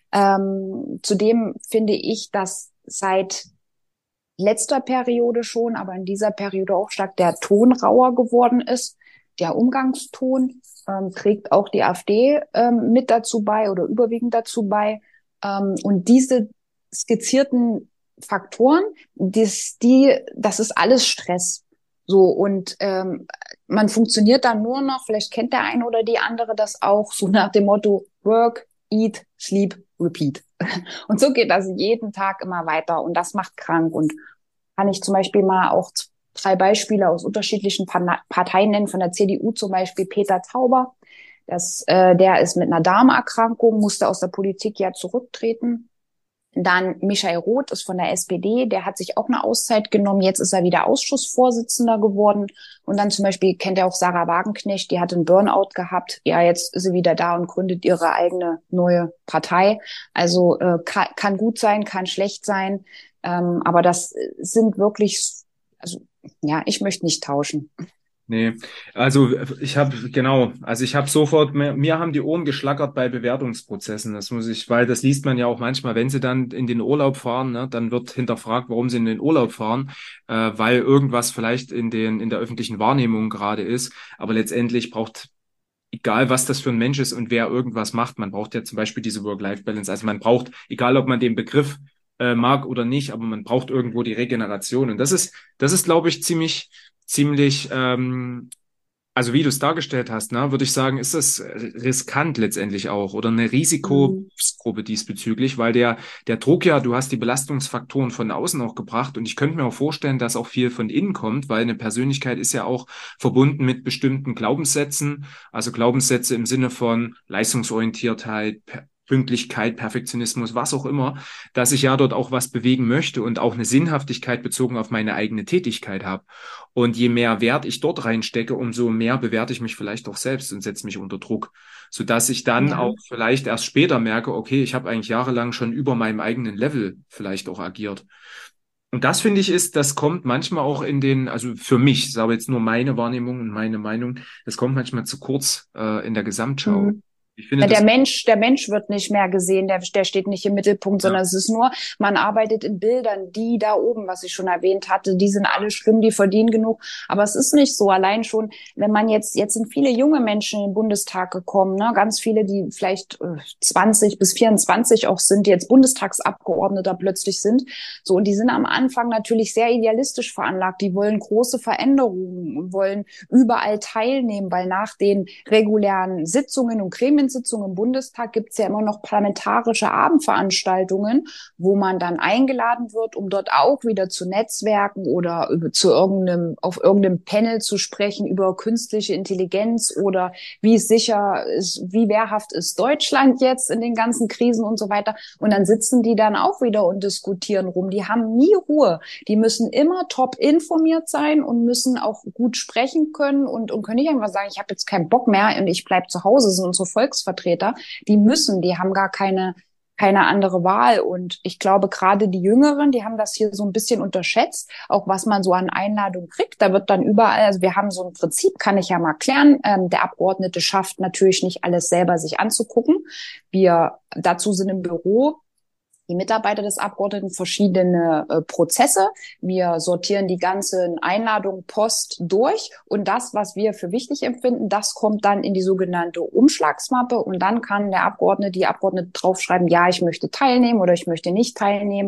Ähm, zudem finde ich, dass seit letzter Periode schon, aber in dieser Periode auch stark der Ton rauer geworden ist. Der Umgangston ähm, trägt auch die AfD ähm, mit dazu bei oder überwiegend dazu bei. Ähm, und diese skizzierten Faktoren, das, die, das ist alles Stress. So, und ähm, man funktioniert dann nur noch, vielleicht kennt der eine oder die andere das auch, so nach dem Motto Work, Eat, Sleep, Repeat. Und so geht das jeden Tag immer weiter, und das macht krank. Und kann ich zum Beispiel mal auch drei Beispiele aus unterschiedlichen Parteien nennen, von der C D U zum Beispiel Peter Tauber. Das, äh, der ist mit einer Darmerkrankung, musste aus der Politik ja zurücktreten. Dann Michael Roth ist von der S P D, der hat sich auch eine Auszeit genommen, jetzt ist er wieder Ausschussvorsitzender geworden. Und dann zum Beispiel kennt er auch Sarah Wagenknecht, die hat einen Burnout gehabt. Ja, jetzt ist sie wieder da und gründet ihre eigene neue Partei. Also äh, kann, kann gut sein, kann schlecht sein, ähm, aber das sind wirklich, also ja, ich möchte nicht tauschen. Nee, also ich habe genau, also ich habe sofort, mir, mir haben die Ohren geschlackert bei Bewertungsprozessen. Das muss ich, weil das liest man ja auch manchmal, wenn sie dann in den Urlaub fahren, ne, dann wird hinterfragt, warum sie in den Urlaub fahren, äh, weil irgendwas vielleicht in den in der öffentlichen Wahrnehmung gerade ist. Aber letztendlich braucht, egal was das für ein Mensch ist und wer irgendwas macht, man braucht ja zum Beispiel diese Work-Life-Balance. Also man braucht, egal ob man den Begriff äh, mag oder nicht, aber man braucht irgendwo die Regeneration. Und das ist, das ist, glaube ich, ziemlich ziemlich, ähm, also wie du es dargestellt hast, ne, würde ich sagen, ist das riskant letztendlich auch oder eine Mhm. Risikogruppe diesbezüglich, weil der, der Druck ja, du hast die Belastungsfaktoren von außen auch gebracht, und ich könnte mir auch vorstellen, dass auch viel von innen kommt, weil eine Persönlichkeit ist ja auch verbunden mit bestimmten Glaubenssätzen, also Glaubenssätze im Sinne von Leistungsorientiertheit, Per- Pünktlichkeit, Perfektionismus, was auch immer, dass ich ja dort auch was bewegen möchte und auch eine Sinnhaftigkeit bezogen auf meine eigene Tätigkeit habe. Und je mehr Wert ich dort reinstecke, umso mehr bewerte ich mich vielleicht auch selbst und setze mich unter Druck, sodass ich dann Ja. auch vielleicht erst später merke, okay, ich habe eigentlich jahrelang schon über meinem eigenen Level vielleicht auch agiert. Und das finde ich ist, das kommt manchmal auch in den, also für mich, ich sage jetzt nur meine Wahrnehmung und meine Meinung, das kommt manchmal zu kurz äh, in der Gesamtschau. Mhm. Ich finde Ja, der das, Mensch, der Mensch wird nicht mehr gesehen, der, der steht nicht im Mittelpunkt, ja, sondern es ist nur, man arbeitet in Bildern, die da oben, was ich schon erwähnt hatte, die sind alle schlimm, die verdienen genug. Aber es ist nicht so. Allein schon, wenn man jetzt, jetzt sind viele junge Menschen in den Bundestag gekommen, ne, ganz viele, die vielleicht äh, zwanzig bis vierundzwanzig auch sind, die jetzt Bundestagsabgeordneter plötzlich sind. So, und die sind am Anfang natürlich sehr idealistisch veranlagt. Die wollen große Veränderungen und wollen überall teilnehmen, weil nach den regulären Sitzungen und Gremiensitzungen im Bundestag gibt es ja immer noch parlamentarische Abendveranstaltungen, wo man dann eingeladen wird, um dort auch wieder zu netzwerken oder über, zu irgendeinem, auf irgendeinem Panel zu sprechen über künstliche Intelligenz oder wie sicher ist, wie wehrhaft ist Deutschland jetzt in den ganzen Krisen und so weiter. Und dann sitzen die dann auch wieder und diskutieren rum. Die haben nie Ruhe. Die müssen immer top informiert sein und müssen auch gut sprechen können und, und können nicht einfach sagen, ich habe jetzt keinen Bock mehr und ich bleib zu Hause, das sind unsere Volksvertreter. Die müssen, die haben gar keine, keine andere Wahl. Und ich glaube, gerade die Jüngeren, die haben das hier so ein bisschen unterschätzt, auch was man so an Einladungen kriegt. Da wird dann überall, also wir haben so ein Prinzip, kann ich ja mal klären. Ähm, der Abgeordnete schafft natürlich nicht alles selber sich anzugucken. Wir dazu sind im Büro die Mitarbeiter des Abgeordneten verschiedene äh, Prozesse. Wir sortieren die ganzen Einladungen Post durch und das, was wir für wichtig empfinden, das kommt dann in die sogenannte Umschlagsmappe und dann kann der Abgeordnete, die Abgeordnete draufschreiben, ja, ich möchte teilnehmen oder ich möchte nicht teilnehmen.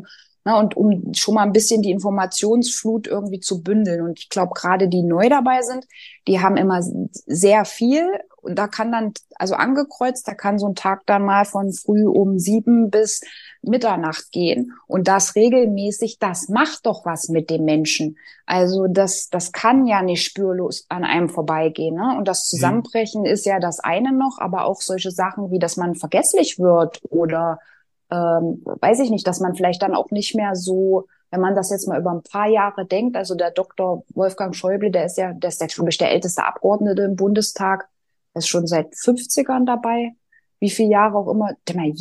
Ne, und um schon mal ein bisschen die Informationsflut irgendwie zu bündeln. Und ich glaube, gerade die neu dabei sind, die haben immer sehr viel. Und da kann dann, also angekreuzt, da kann so ein Tag dann mal von früh um sieben bis Mitternacht gehen. Und das regelmäßig, das macht doch was mit dem Menschen. Also das, das kann ja nicht spurlos an einem vorbeigehen. Ne? Und das Mhm. Zusammenbrechen ist ja das eine noch, aber auch solche Sachen wie, dass man vergesslich wird oder ähm, weiß ich nicht, dass man vielleicht dann auch nicht mehr so, wenn man das jetzt mal über ein paar Jahre denkt, also der Doktor Wolfgang Schäuble, der ist ja, der ist ja, glaube ich, der älteste Abgeordnete im Bundestag, der ist schon seit fünfzigern dabei, wie viele Jahre auch immer,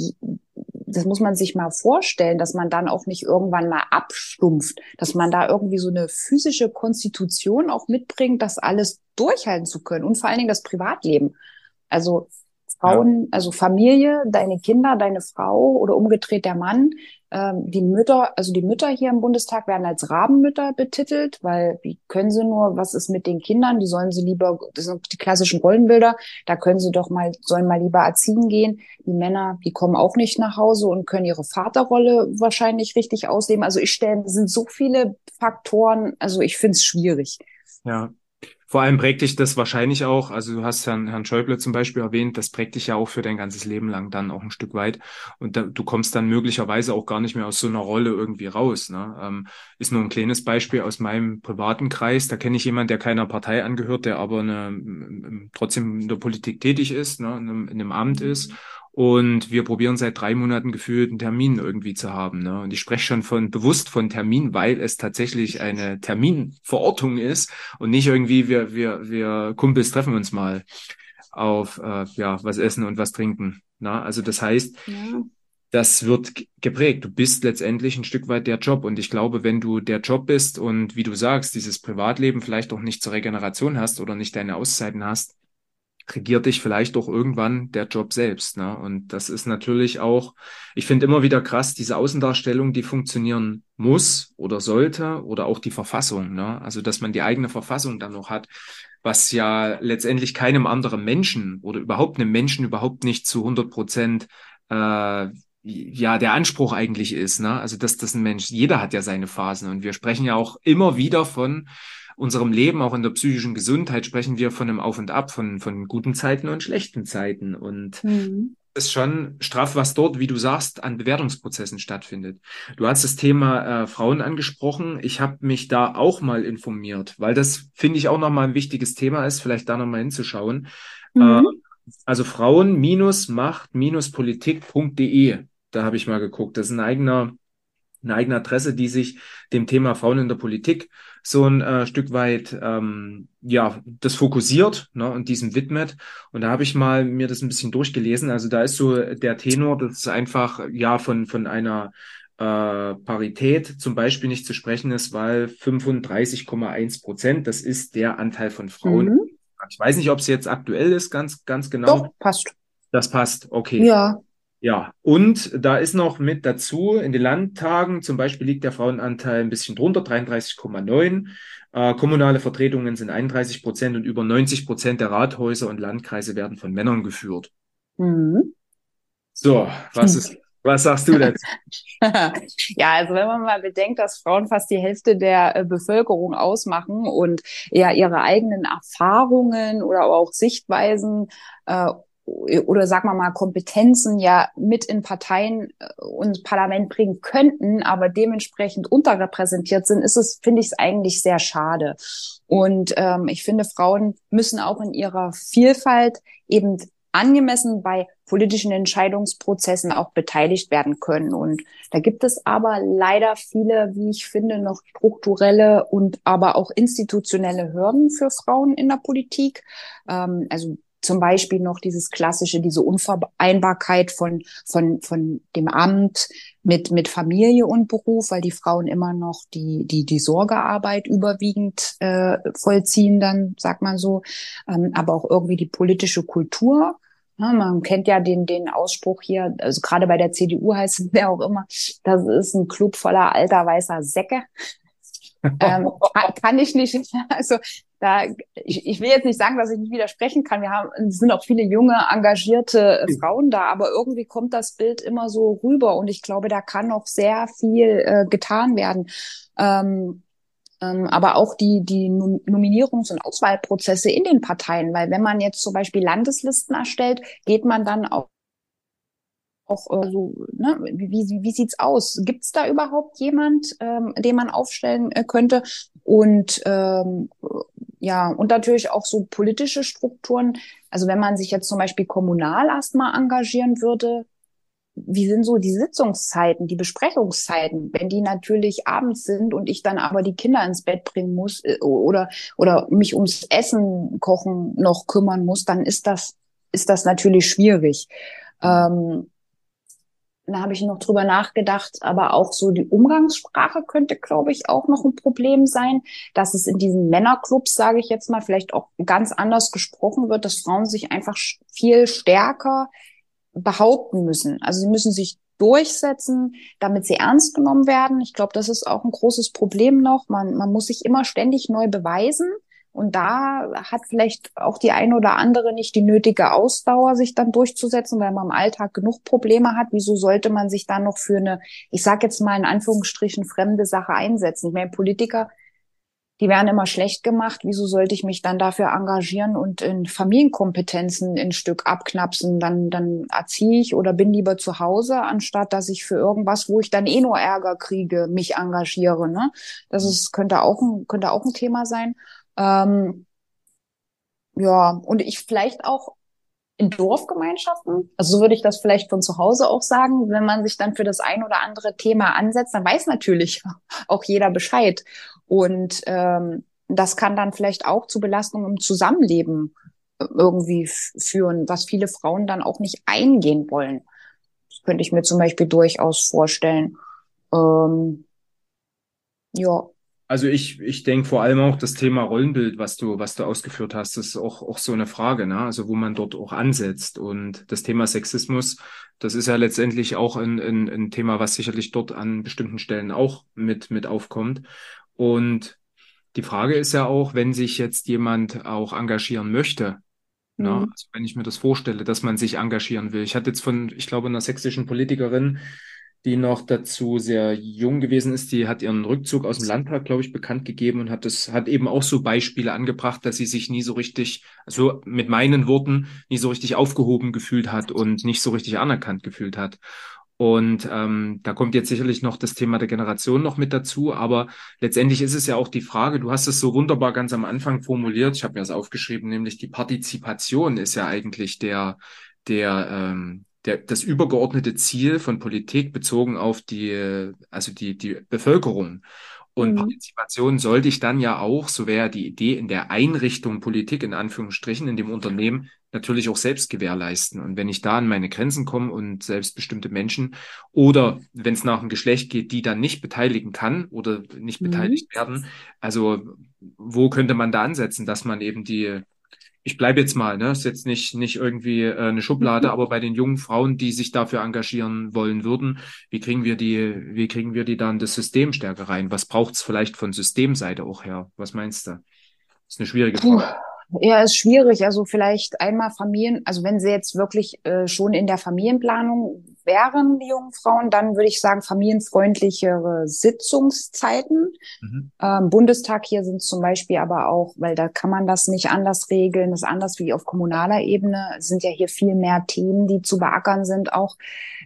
das muss man sich mal vorstellen, dass man dann auch nicht irgendwann mal abstumpft, dass man da irgendwie so eine physische Konstitution auch mitbringt, das alles durchhalten zu können und vor allen Dingen das Privatleben. Also Ja. Frauen, also Familie, deine Kinder, deine Frau oder umgedreht der Mann. Ähm, die Mütter, also die Mütter hier im Bundestag werden als Rabenmütter betitelt, weil wie können sie nur, was ist mit den Kindern? Die sollen sie lieber, das sind die klassischen Rollenbilder, da können sie doch mal, sollen mal lieber erziehen gehen. Die Männer, die kommen auch nicht nach Hause und können ihre Vaterrolle wahrscheinlich richtig ausleben. Also ich stelle, es sind so viele Faktoren, also ich finde es schwierig. Ja. Vor allem prägt dich das wahrscheinlich auch, also du hast Herrn, Herrn Schäuble zum Beispiel erwähnt, das prägt dich ja auch für dein ganzes Leben lang dann auch ein Stück weit. Und da, du kommst dann möglicherweise auch gar nicht mehr aus so einer Rolle irgendwie raus. Ne? Ähm, ist nur ein kleines Beispiel aus meinem privaten Kreis. Da kenne ich jemanden, der keiner Partei angehört, der aber eine, m- trotzdem in der Politik tätig ist, ne? in einem, in einem Amt ist. Und wir probieren seit drei Monaten gefühlt einen Termin irgendwie zu haben. Ne? Und ich spreche schon von bewusst von Termin, weil es tatsächlich eine Terminverortung ist und nicht irgendwie wir wir wir Kumpels treffen uns mal auf äh, ja was essen und was trinken. Na? Also das heißt, Ja. das wird g- geprägt. Du bist letztendlich ein Stück weit der Job. Und ich glaube, wenn du der Job bist und wie du sagst, dieses Privatleben vielleicht auch nicht zur Regeneration hast oder nicht deine Auszeiten hast, regiert dich vielleicht auch irgendwann der Job selbst, ne? Und das ist natürlich auch, ich finde immer wieder krass, diese Außendarstellung, die funktionieren muss oder sollte oder auch die Verfassung, ne? Also, dass man die eigene Verfassung dann noch hat, was ja letztendlich keinem anderen Menschen oder überhaupt einem Menschen überhaupt nicht zu hundert Prozent äh, ja der Anspruch eigentlich ist, ne? Also, dass das ein Mensch, jeder hat ja seine Phasen und wir sprechen ja auch immer wieder von unserem Leben, auch in der psychischen Gesundheit, sprechen wir von einem Auf und Ab, von, von guten Zeiten und schlechten Zeiten. Und Mhm. es ist schon straff, was dort, wie du sagst, an Bewertungsprozessen stattfindet. Du hast das Thema äh, Frauen angesprochen. Ich habe mich da auch mal informiert, weil das, finde ich, auch nochmal ein wichtiges Thema ist, vielleicht da nochmal hinzuschauen. Äh, Mhm. also Frauen-Macht-Politik.de, da habe ich mal geguckt. Das ist ein eigener eine eigene Adresse, die sich dem Thema Frauen in der Politik so ein äh, Stück weit ähm, ja das fokussiert, ne, und diesem widmet. Und da habe ich mal mir das ein bisschen durchgelesen. Also da ist so der Tenor, das ist einfach ja von von einer äh, Parität zum Beispiel nicht zu sprechen ist, weil fünfunddreißig Komma eins Prozent, das ist der Anteil von Frauen. Mhm. Ich weiß nicht, ob es jetzt aktuell ist, ganz ganz genau. Doch, passt. Das passt, okay. Ja. Ja, und da ist noch mit dazu, in den Landtagen zum Beispiel liegt der Frauenanteil ein bisschen drunter, dreiunddreißig Komma neun. Äh, kommunale Vertretungen sind einunddreißig Prozent und über neunzig Prozent der Rathäuser und Landkreise werden von Männern geführt. Mhm. So, was ist, was sagst du dazu? Ja, also wenn man mal bedenkt, dass Frauen fast die Hälfte der äh, Bevölkerung ausmachen und ja ihre eigenen Erfahrungen oder aber auch Sichtweisen äh, oder sagen wir mal Kompetenzen ja mit in Parteien äh, und Parlament bringen könnten, aber dementsprechend unterrepräsentiert sind, ist es, finde ich es eigentlich sehr schade. Und ähm, ich finde, Frauen müssen auch in ihrer Vielfalt eben angemessen bei politischen Entscheidungsprozessen auch beteiligt werden können. Und da gibt es aber leider viele, wie ich finde, noch strukturelle und aber auch institutionelle Hürden für Frauen in der Politik. Ähm, also zum Beispiel noch dieses klassische, diese Unvereinbarkeit von, von, von dem Amt mit, mit Familie und Beruf, weil die Frauen immer noch die, die, die Sorgearbeit überwiegend äh, vollziehen dann, sagt man so. Ähm, aber auch irgendwie die politische Kultur. Ja, man kennt ja den, den Ausspruch hier, also gerade bei der C D U heißt es ja auch immer, das ist ein Club voller alter weißer Säcke. Ähm, kann, kann ich nicht, also Da, ich, ich will jetzt nicht sagen, dass ich nicht widersprechen kann. Wir haben, es sind auch viele junge, engagierte äh, Frauen da, aber irgendwie kommt das Bild immer so rüber und ich glaube, da kann noch sehr viel äh, getan werden. Ähm, ähm, aber auch die, die Nominierungs- und Auswahlprozesse in den Parteien, weil wenn man jetzt zum Beispiel Landeslisten erstellt, geht man dann auch auch äh, so, ne, wie, wie, wie sieht's aus? Gibt's da überhaupt jemand, ähm, den man aufstellen äh, könnte? Und ähm, ja, und natürlich auch so politische Strukturen. Also wenn man sich jetzt zum Beispiel kommunal erstmal engagieren würde, wie sind so die Sitzungszeiten, die Besprechungszeiten, wenn die natürlich abends sind und ich dann aber die Kinder ins Bett bringen muss äh, oder oder mich ums Essen kochen noch kümmern muss, dann ist das ist das natürlich schwierig. Ähm, da habe ich noch drüber nachgedacht, aber auch so die Umgangssprache könnte, glaube ich, auch noch ein Problem sein, dass es in diesen Männerclubs, sage ich jetzt mal, vielleicht auch ganz anders gesprochen wird, dass Frauen sich einfach viel stärker behaupten müssen. Also sie müssen sich durchsetzen, damit sie ernst genommen werden. Ich glaube, das ist auch ein großes Problem noch. Man, man muss sich immer ständig neu beweisen. Und da hat vielleicht auch die eine oder andere nicht die nötige Ausdauer, sich dann durchzusetzen, weil man im Alltag genug Probleme hat. Wieso sollte man sich dann noch für eine, ich sage jetzt mal in Anführungsstrichen, fremde Sache einsetzen? Ich meine, Politiker, die werden immer schlecht gemacht. Wieso sollte ich mich dann dafür engagieren und in Familienkompetenzen ein Stück abknapsen? Dann, dann erziehe ich oder bin lieber zu Hause, anstatt dass ich für irgendwas, wo ich dann eh nur Ärger kriege, mich engagiere. Ne? Das ist, könnte auch ein, könnte auch ein Thema sein. Ähm, ja, und ich vielleicht auch in Dorfgemeinschaften, also so würde ich das vielleicht von zu Hause auch sagen, wenn man sich dann für das ein oder andere Thema ansetzt, dann weiß natürlich auch jeder Bescheid. Und ähm, das kann dann vielleicht auch zu Belastungen im Zusammenleben irgendwie führen, was viele Frauen dann auch nicht eingehen wollen. Das könnte ich mir zum Beispiel durchaus vorstellen. Ähm, ja. Also ich, ich denke vor allem auch das Thema Rollenbild, was du, was du ausgeführt hast, ist auch, auch so eine Frage, ne? Also wo man dort auch ansetzt. Und das Thema Sexismus, das ist ja letztendlich auch ein, ein, ein Thema, was sicherlich dort an bestimmten Stellen auch mit, mit aufkommt. Und die Frage ist ja auch, wenn sich jetzt jemand auch engagieren möchte, ne? Hm. Also wenn ich mir das vorstelle, dass man sich engagieren will. Ich hatte jetzt von, ich glaube, einer sächsischen Politikerin, die noch dazu sehr jung gewesen ist, die hat ihren Rückzug aus dem Landtag, glaube ich, bekannt gegeben und hat das, hat eben auch so Beispiele angebracht, dass sie sich nie so richtig, also mit meinen Worten, nie so richtig aufgehoben gefühlt hat und nicht so richtig anerkannt gefühlt hat. Und ähm, da kommt jetzt sicherlich noch das Thema der Generation noch mit dazu, aber letztendlich ist es ja auch die Frage, du hast es so wunderbar ganz am Anfang formuliert, ich habe mir das aufgeschrieben, nämlich die Partizipation ist ja eigentlich der, der, ähm, der, das übergeordnete Ziel von Politik bezogen auf die, also die, die Bevölkerung. Und Hm. Partizipation sollte ich dann ja auch, so wäre die Idee in der Einrichtung Politik, in Anführungsstrichen, in dem Unternehmen, natürlich auch selbst gewährleisten. Und wenn ich da an meine Grenzen komme und selbstbestimmte Menschen oder wenn es nach dem Geschlecht geht, die dann nicht beteiligen kann oder nicht Hm. beteiligt werden, also wo könnte man da ansetzen, dass man eben die, ich bleibe jetzt mal, ne, ist jetzt nicht, nicht irgendwie äh, eine Schublade, aber bei den jungen Frauen, die sich dafür engagieren wollen würden, wie kriegen wir die, wie kriegen wir die dann das System stärker rein? Was braucht es vielleicht von Systemseite auch her? Was meinst du? Ist eine schwierige Puh. Frage. Ja, ist schwierig. Also vielleicht einmal Familien, also wenn sie jetzt wirklich äh, schon in der Familienplanung wären, die jungen Frauen, dann würde ich sagen, familienfreundlichere Sitzungszeiten. Mhm. Ähm, Bundestag hier sind zum Beispiel aber auch, weil da kann man das nicht anders regeln, das ist anders wie auf kommunaler Ebene, es sind ja hier viel mehr Themen, die zu beackern sind auch.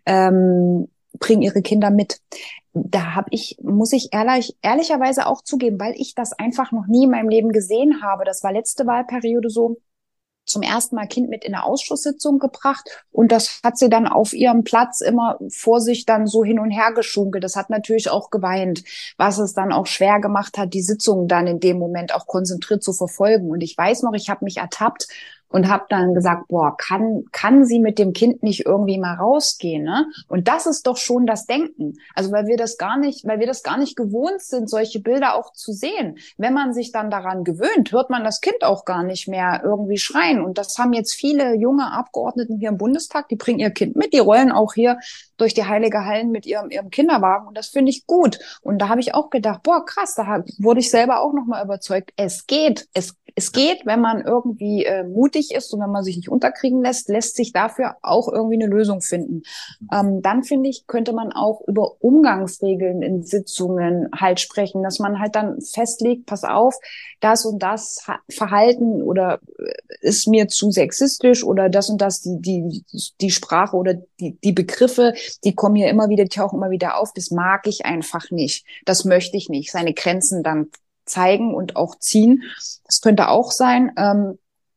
Ähm, bringen ihre Kinder mit. Da habe ich, muss ich ehrlich, ehrlicherweise auch zugeben, weil ich das einfach noch nie in meinem Leben gesehen habe. Das war letzte Wahlperiode so, zum ersten Mal Kind mit in eine Ausschusssitzung gebracht und das hat sie dann auf ihrem Platz immer vor sich dann so hin und her geschunkelt. Das hat natürlich auch geweint, was es dann auch schwer gemacht hat, die Sitzung dann in dem Moment auch konzentriert zu verfolgen. Und ich weiß noch, ich habe mich ertappt und habe dann gesagt, boah, kann kann sie mit dem Kind nicht irgendwie mal rausgehen, ne? Und das ist doch schon das Denken. Also weil wir das gar nicht, weil wir das gar nicht gewohnt sind, solche Bilder auch zu sehen. Wenn man sich dann daran gewöhnt, hört man das Kind auch gar nicht mehr irgendwie schreien. Und das haben jetzt viele junge Abgeordneten hier im Bundestag, die bringen ihr Kind mit, die rollen auch hier durch die heilige Hallen mit ihrem ihrem Kinderwagen und das finde ich gut. Und da habe ich auch gedacht, boah, krass, da wurde ich selber auch nochmal überzeugt, es geht. Es es geht, wenn man irgendwie äh, mutig ist und wenn man sich nicht unterkriegen lässt, lässt sich dafür auch irgendwie eine Lösung finden. Ähm, dann finde ich, könnte man auch über Umgangsregeln in Sitzungen halt sprechen, dass man halt dann festlegt, pass auf, das und das Verhalten oder ist mir zu sexistisch oder das und das, die, die, die Sprache oder die, die Begriffe, die kommen hier immer wieder, die tauchen immer wieder auf, das mag ich einfach nicht. Das möchte ich nicht. Seine Grenzen dann zeigen und auch ziehen. Das könnte auch sein, ähm,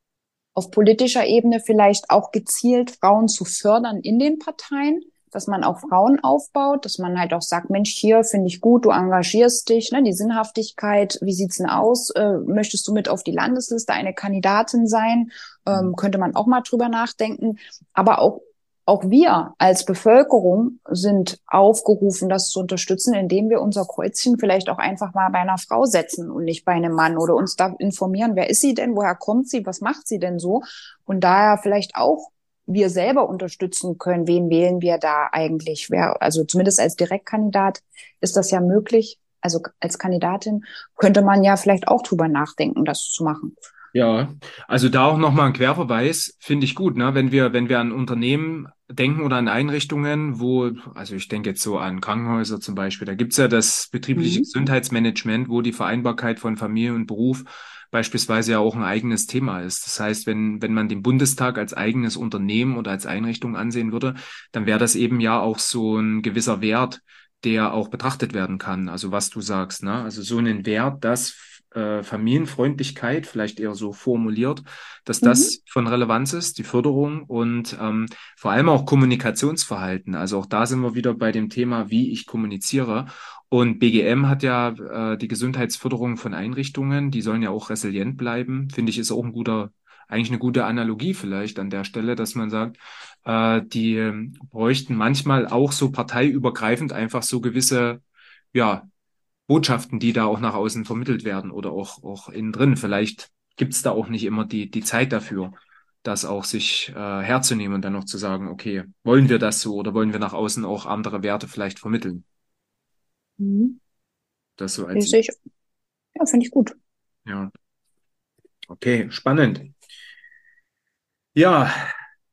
auf politischer Ebene vielleicht auch gezielt Frauen zu fördern in den Parteien, dass man auch Frauen aufbaut, dass man halt auch sagt, Mensch, hier finde ich gut, du engagierst dich, ne, die Sinnhaftigkeit, wie sieht's denn aus? Äh, möchtest du mit auf die Landesliste eine Kandidatin sein? Ähm, könnte man auch mal drüber nachdenken. Aber auch Auch wir als Bevölkerung sind aufgerufen, das zu unterstützen, indem wir unser Kreuzchen vielleicht auch einfach mal bei einer Frau setzen und nicht bei einem Mann oder uns da informieren, wer ist sie denn, woher kommt sie, was macht sie denn so? Und daher vielleicht auch wir selber unterstützen können, wen wählen wir da eigentlich? Wer, also zumindest als Direktkandidat ist das ja möglich. Also als Kandidatin könnte man ja vielleicht auch drüber nachdenken, das zu machen. Ja, also da auch nochmal ein Querverweis, finde ich gut, ne? Wenn wir, wenn wir an Unternehmen denken oder an Einrichtungen, wo, also ich denke jetzt so an Krankenhäuser zum Beispiel, da gibt's ja das betriebliche Mhm. Gesundheitsmanagement, wo die Vereinbarkeit von Familie und Beruf beispielsweise ja auch ein eigenes Thema ist. Das heißt, wenn, wenn man den Bundestag als eigenes Unternehmen oder als Einrichtung ansehen würde, dann wäre das eben ja auch so ein gewisser Wert, der auch betrachtet werden kann. Also was du sagst, ne? Also so einen Wert, dass äh, Familienfreundlichkeit, vielleicht eher so formuliert, dass Mhm. das von Relevanz ist, die Förderung und ähm, vor allem auch Kommunikationsverhalten. Also auch da sind wir wieder bei dem Thema, wie ich kommuniziere. Und B G M hat ja äh, die Gesundheitsförderung von Einrichtungen, die sollen ja auch resilient bleiben. Finde ich, ist auch ein guter, eigentlich eine gute Analogie vielleicht an der Stelle, dass man sagt, äh, die ähm, bräuchten manchmal auch so parteiübergreifend einfach so gewisse, ja, Botschaften, die da auch nach außen vermittelt werden oder auch, auch innen drin. Vielleicht gibt es da auch nicht immer die, die Zeit dafür, das auch sich äh, herzunehmen und dann noch zu sagen, okay, wollen wir das so oder wollen wir nach außen auch andere Werte vielleicht vermitteln? Mhm. Das so als Ich ich. sehe, ja, finde ich gut. Ja, okay, spannend. Ja,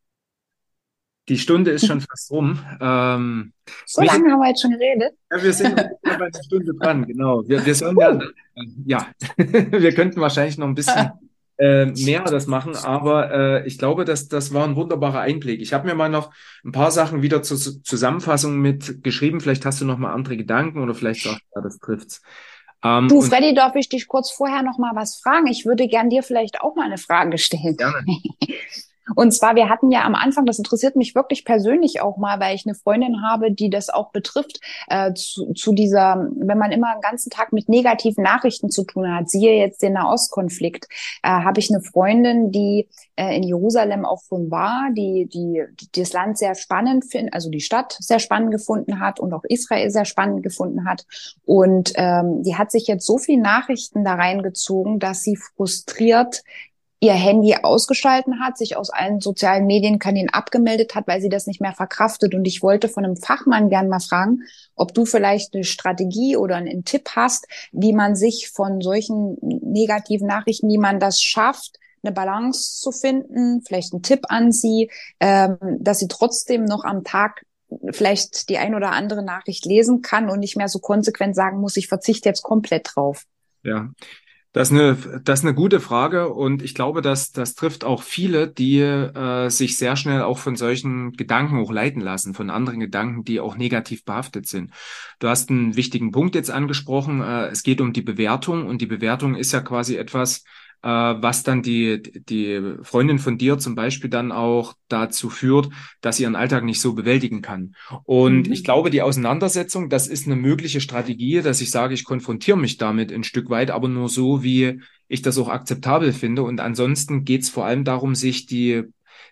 die Stunde ist schon fast rum. Ähm, So mich, lange haben wir jetzt schon geredet. ja, wir sind ungefähr bei einer Stunde dran, genau. Wir, wir sollen ja, ja, wir könnten wahrscheinlich noch ein bisschen äh, mehr das machen, aber äh, ich glaube, dass das war ein wunderbarer Einblick. Ich habe mir mal noch ein paar Sachen wieder zur Zusammenfassung mitgeschrieben. Vielleicht hast du noch mal andere Gedanken oder vielleicht sagst du, ja, das trifft's. Ähm, Du, und Freddy, darf ich dich kurz vorher noch mal was fragen? Ich würde gern dir vielleicht auch mal eine Frage stellen. gerne. Und zwar, wir hatten ja am Anfang, das interessiert mich wirklich persönlich auch mal, weil ich eine Freundin habe, die das auch betrifft, äh, zu, zu dieser, wenn man immer den ganzen Tag mit negativen Nachrichten zu tun hat, siehe jetzt den Nahostkonflikt, äh, habe ich eine Freundin, die äh, in Jerusalem auch schon war, die, die, die das Land sehr spannend findet, also die Stadt sehr spannend gefunden hat und auch Israel sehr spannend gefunden hat. Und ähm, die hat sich jetzt so viel Nachrichten da reingezogen, dass sie frustriert ihr Handy ausgeschalten hat, sich aus allen sozialen Medienkanälen abgemeldet hat, weil sie das nicht mehr verkraftet. Und ich wollte von einem Fachmann gern mal fragen, ob du vielleicht eine Strategie oder einen Tipp hast, wie man sich von solchen negativen Nachrichten, wie man das schafft, eine Balance zu finden, vielleicht ein Tipp an sie, ähm, dass sie trotzdem noch am Tag vielleicht die ein oder andere Nachricht lesen kann und nicht mehr so konsequent sagen muss, ich verzichte jetzt komplett drauf. Ja. Das ist eine, das ist eine gute Frage und ich glaube, dass das trifft auch viele, die äh, sich sehr schnell auch von solchen Gedanken auch leiten lassen, von anderen Gedanken, die auch negativ behaftet sind. Du hast einen wichtigen Punkt jetzt angesprochen. Äh, es geht um die Bewertung und die Bewertung ist ja quasi etwas, äh, was dann die, die Freundin von dir zum Beispiel dann auch dazu führt, dass sie ihren Alltag nicht so bewältigen kann. Und ich Mhm. glaube, die Auseinandersetzung, das ist eine mögliche Strategie, dass ich sage, ich konfrontiere mich damit ein Stück weit, aber nur so, wie ich das auch akzeptabel finde. Und ansonsten geht es vor allem darum, sich die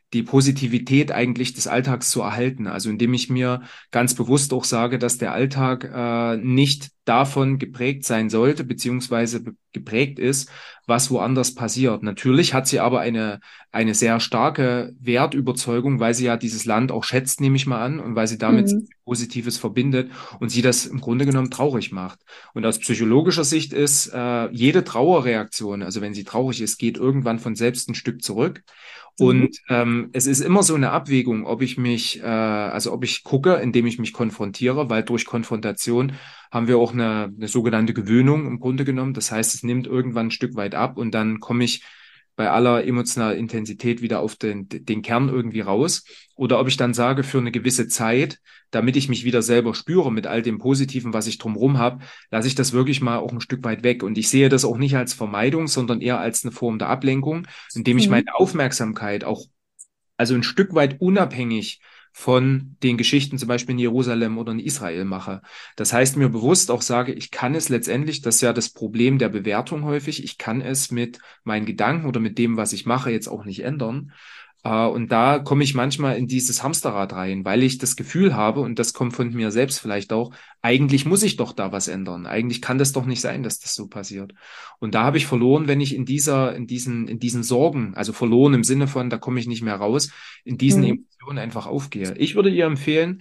die Positivität eigentlich des Alltags zu erhalten. Also indem ich mir ganz bewusst auch sage, dass der Alltag äh, nicht davon geprägt sein sollte, beziehungsweise geprägt ist, was woanders passiert. Natürlich hat sie aber eine, eine sehr starke Wertüberzeugung, weil sie ja dieses Land auch schätzt, nehme ich mal an, und weil sie damit Mhm. Positives verbindet und sie das im Grunde genommen traurig macht. Und aus psychologischer Sicht ist äh, jede Trauerreaktion, also wenn sie traurig ist, geht irgendwann von selbst ein Stück zurück. Mhm. Und ähm, es ist immer so eine Abwägung, ob ich mich, äh, also ob ich gucke, indem ich mich konfrontiere, weil durch Konfrontation haben wir auch eine, eine sogenannte Gewöhnung im Grunde genommen. Das heißt, es nimmt irgendwann ein Stück weit ab und dann komme ich bei aller emotionaler Intensität wieder auf den, den Kern irgendwie raus. Oder ob ich dann sage, für eine gewisse Zeit, damit ich mich wieder selber spüre mit all dem Positiven, was ich drumherum habe, lasse ich das wirklich mal auch ein Stück weit weg. Und ich sehe das auch nicht als Vermeidung, sondern eher als eine Form der Ablenkung, indem ich meine Mhm. Aufmerksamkeit auch, also ein Stück weit unabhängig von den Geschichten zum Beispiel in Jerusalem oder in Israel mache. Das heißt, mir bewusst auch sage, ich kann es letztendlich, das ist ja das Problem der Bewertung häufig, ich kann es mit meinen Gedanken oder mit dem, was ich mache, jetzt auch nicht ändern. Äh, Und da komme ich manchmal in dieses Hamsterrad rein, weil ich das Gefühl habe, und das kommt von mir selbst vielleicht auch, eigentlich muss ich doch da was ändern. Eigentlich kann das doch nicht sein, dass das so passiert. Und da habe ich verloren, wenn ich in dieser, in diesen, in diesen Sorgen, also verloren im Sinne von, da komme ich nicht mehr raus, in diesen Mhm. Emotionen einfach aufgehe. Ich würde ihr empfehlen,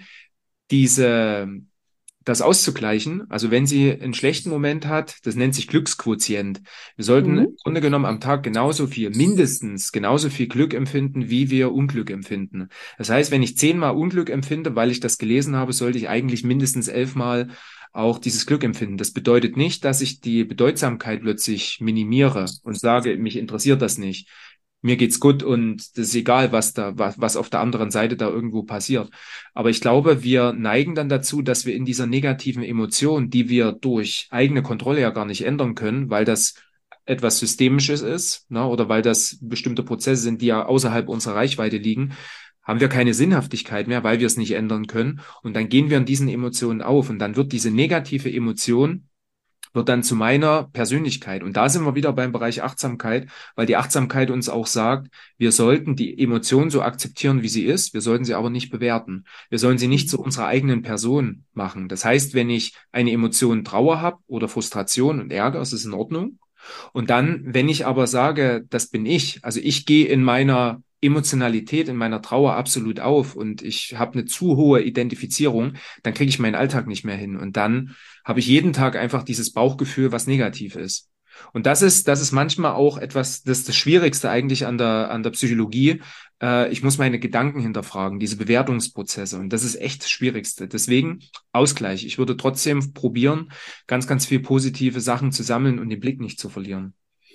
diese, das auszugleichen. Also wenn sie einen schlechten Moment hat, das nennt sich Glücksquotient. Wir sollten im Mhm. Grunde genommen am Tag genauso viel, mindestens genauso viel Glück empfinden, wie wir Unglück empfinden. Das heißt, wenn ich zehnmal Unglück empfinde, weil ich das gelesen habe, sollte ich eigentlich mindestens elfmal auch dieses Glück empfinden. Das bedeutet nicht, dass ich die Bedeutsamkeit plötzlich minimiere und sage, mich interessiert das nicht. Mir geht's gut und es ist egal, was da, was, was auf der anderen Seite da irgendwo passiert. Aber ich glaube, wir neigen dann dazu, dass wir in dieser negativen Emotion, die wir durch eigene Kontrolle ja gar nicht ändern können, weil das etwas Systemisches ist, ne, oder weil das bestimmte Prozesse sind, die ja außerhalb unserer Reichweite liegen, haben wir keine Sinnhaftigkeit mehr, weil wir es nicht ändern können. Und dann gehen wir in diesen Emotionen auf und dann wird diese negative Emotion wird dann zu meiner Persönlichkeit. Und da sind wir wieder beim Bereich Achtsamkeit, weil die Achtsamkeit uns auch sagt, wir sollten die Emotion so akzeptieren, wie sie ist. Wir sollten sie aber nicht bewerten. Wir sollen sie nicht zu Mhm. unserer eigenen Person machen. Das heißt, wenn ich eine Emotion Trauer habe oder Frustration und Ärger, ist es in Ordnung. Und dann, wenn ich aber sage, das bin ich, also ich gehe in meiner Emotionalität, in meiner Trauer absolut auf und ich habe eine zu hohe Identifizierung, dann kriege ich meinen Alltag nicht mehr hin. Und dann habe ich jeden Tag einfach dieses Bauchgefühl, was negativ ist. Und das ist, das ist manchmal auch etwas, das ist das Schwierigste eigentlich an der, an der Psychologie. Äh, ich muss meine Gedanken hinterfragen, diese Bewertungsprozesse. Und das ist echt das Schwierigste. Deswegen Ausgleich. Ich würde trotzdem probieren, ganz, ganz viel positive Sachen zu sammeln und den Blick nicht zu verlieren.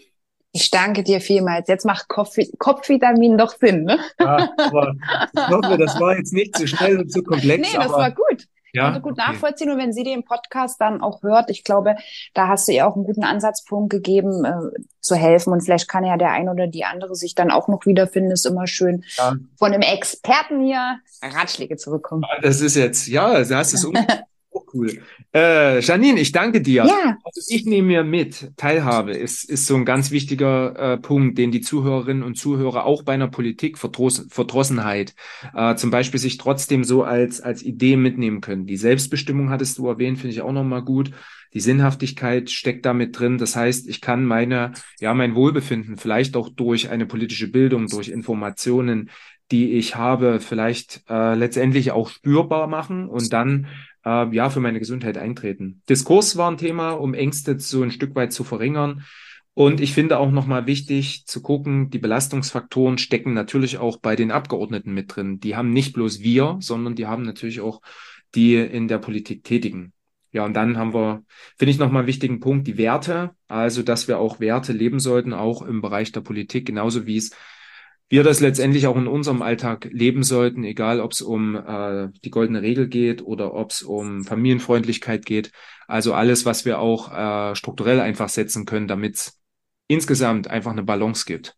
Ich danke dir vielmals. Jetzt macht Kopf Kopfvitamin doch Sinn, ne? Ja, aber ich hoffe, das war jetzt nicht zu schnell und zu komplex, Nee, das war aber gut. Ich konnte ja, gut okay. nachvollziehen. Und wenn sie den Podcast dann auch hört, ich glaube, da hast du ihr auch einen guten Ansatzpunkt gegeben, äh, zu helfen. Und vielleicht kann ja der ein oder die andere sich dann auch noch wiederfinden. Ist immer schön, Ja, von einem Experten hier Ratschläge zu bekommen. das ist jetzt, ja, du hast es um. Oh, cool. Äh, Janine, ich danke dir. Ja. Also ich nehme mir mit, Teilhabe ist, ist so ein ganz wichtiger äh, Punkt, den die Zuhörerinnen und Zuhörer auch bei einer Politik, Verdross, Verdrossenheit, äh, zum Beispiel sich trotzdem so als, als Idee mitnehmen können. Die Selbstbestimmung hattest du erwähnt, finde ich auch nochmal gut. Die Sinnhaftigkeit steckt damit drin. Das heißt, ich kann meine, ja, mein Wohlbefinden vielleicht auch durch eine politische Bildung, durch Informationen, die ich habe, vielleicht äh, letztendlich auch spürbar machen und dann äh, ja, für meine Gesundheit eintreten. Diskurs war ein Thema, um Ängste so ein Stück weit zu verringern. Und ich finde auch nochmal wichtig zu gucken, die Belastungsfaktoren stecken natürlich auch bei den Abgeordneten mit drin. Die haben nicht bloß wir, sondern die haben natürlich auch die in der Politik Tätigen. Ja, und dann haben wir, finde ich nochmal einen wichtigen Punkt, die Werte. Also, dass wir auch Werte leben sollten, auch im Bereich der Politik, genauso wie es wir das letztendlich auch in unserem Alltag leben sollten, egal ob es um äh, die goldene Regel geht oder ob es um Familienfreundlichkeit geht. Also alles, was wir auch äh, strukturell einfach setzen können, damit es insgesamt einfach eine Balance gibt.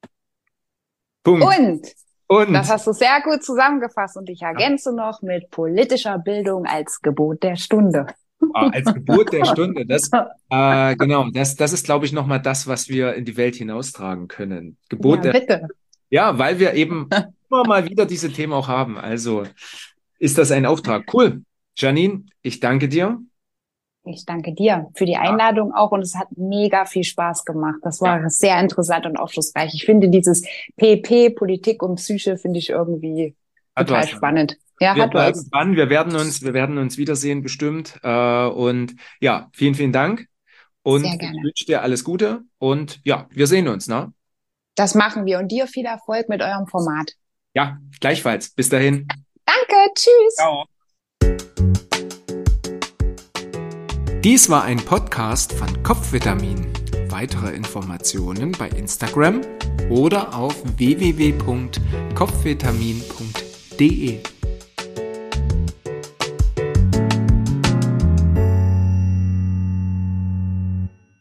Punkt. Und das Und hast du sehr gut zusammengefasst. Und ich ja, ergänze noch mit politischer Bildung als Gebot der Stunde. ah, als Gebot der Stunde, das äh, genau, das, das ist, glaube ich, nochmal das, was wir in die Welt hinaustragen können. Gebot Ja, der bitte. Ja, weil wir eben immer mal wieder diese Themen auch haben. Also ist das ein Auftrag. Cool. Janine, ich danke dir. Ich danke dir für die Einladung auch und es hat mega viel Spaß gemacht. Das war ja. sehr interessant und aufschlussreich. Ich finde dieses P P, Politik und Psyche, finde ich irgendwie hat total was. spannend. Ja, wir hat was. Dran. Wir werden uns, wir werden uns wiedersehen bestimmt. Äh, und ja, vielen, vielen Dank. Und ich wünsche dir alles Gute und ja, wir sehen uns, ne? Das machen wir und dir viel Erfolg mit eurem Format. Ja, gleichfalls. Bis dahin. Danke, tschüss. Ciao. Dies war ein Podcast von Kopfvitamin. Weitere Informationen bei Instagram oder auf w w w punkt kopfvitamin punkt d e.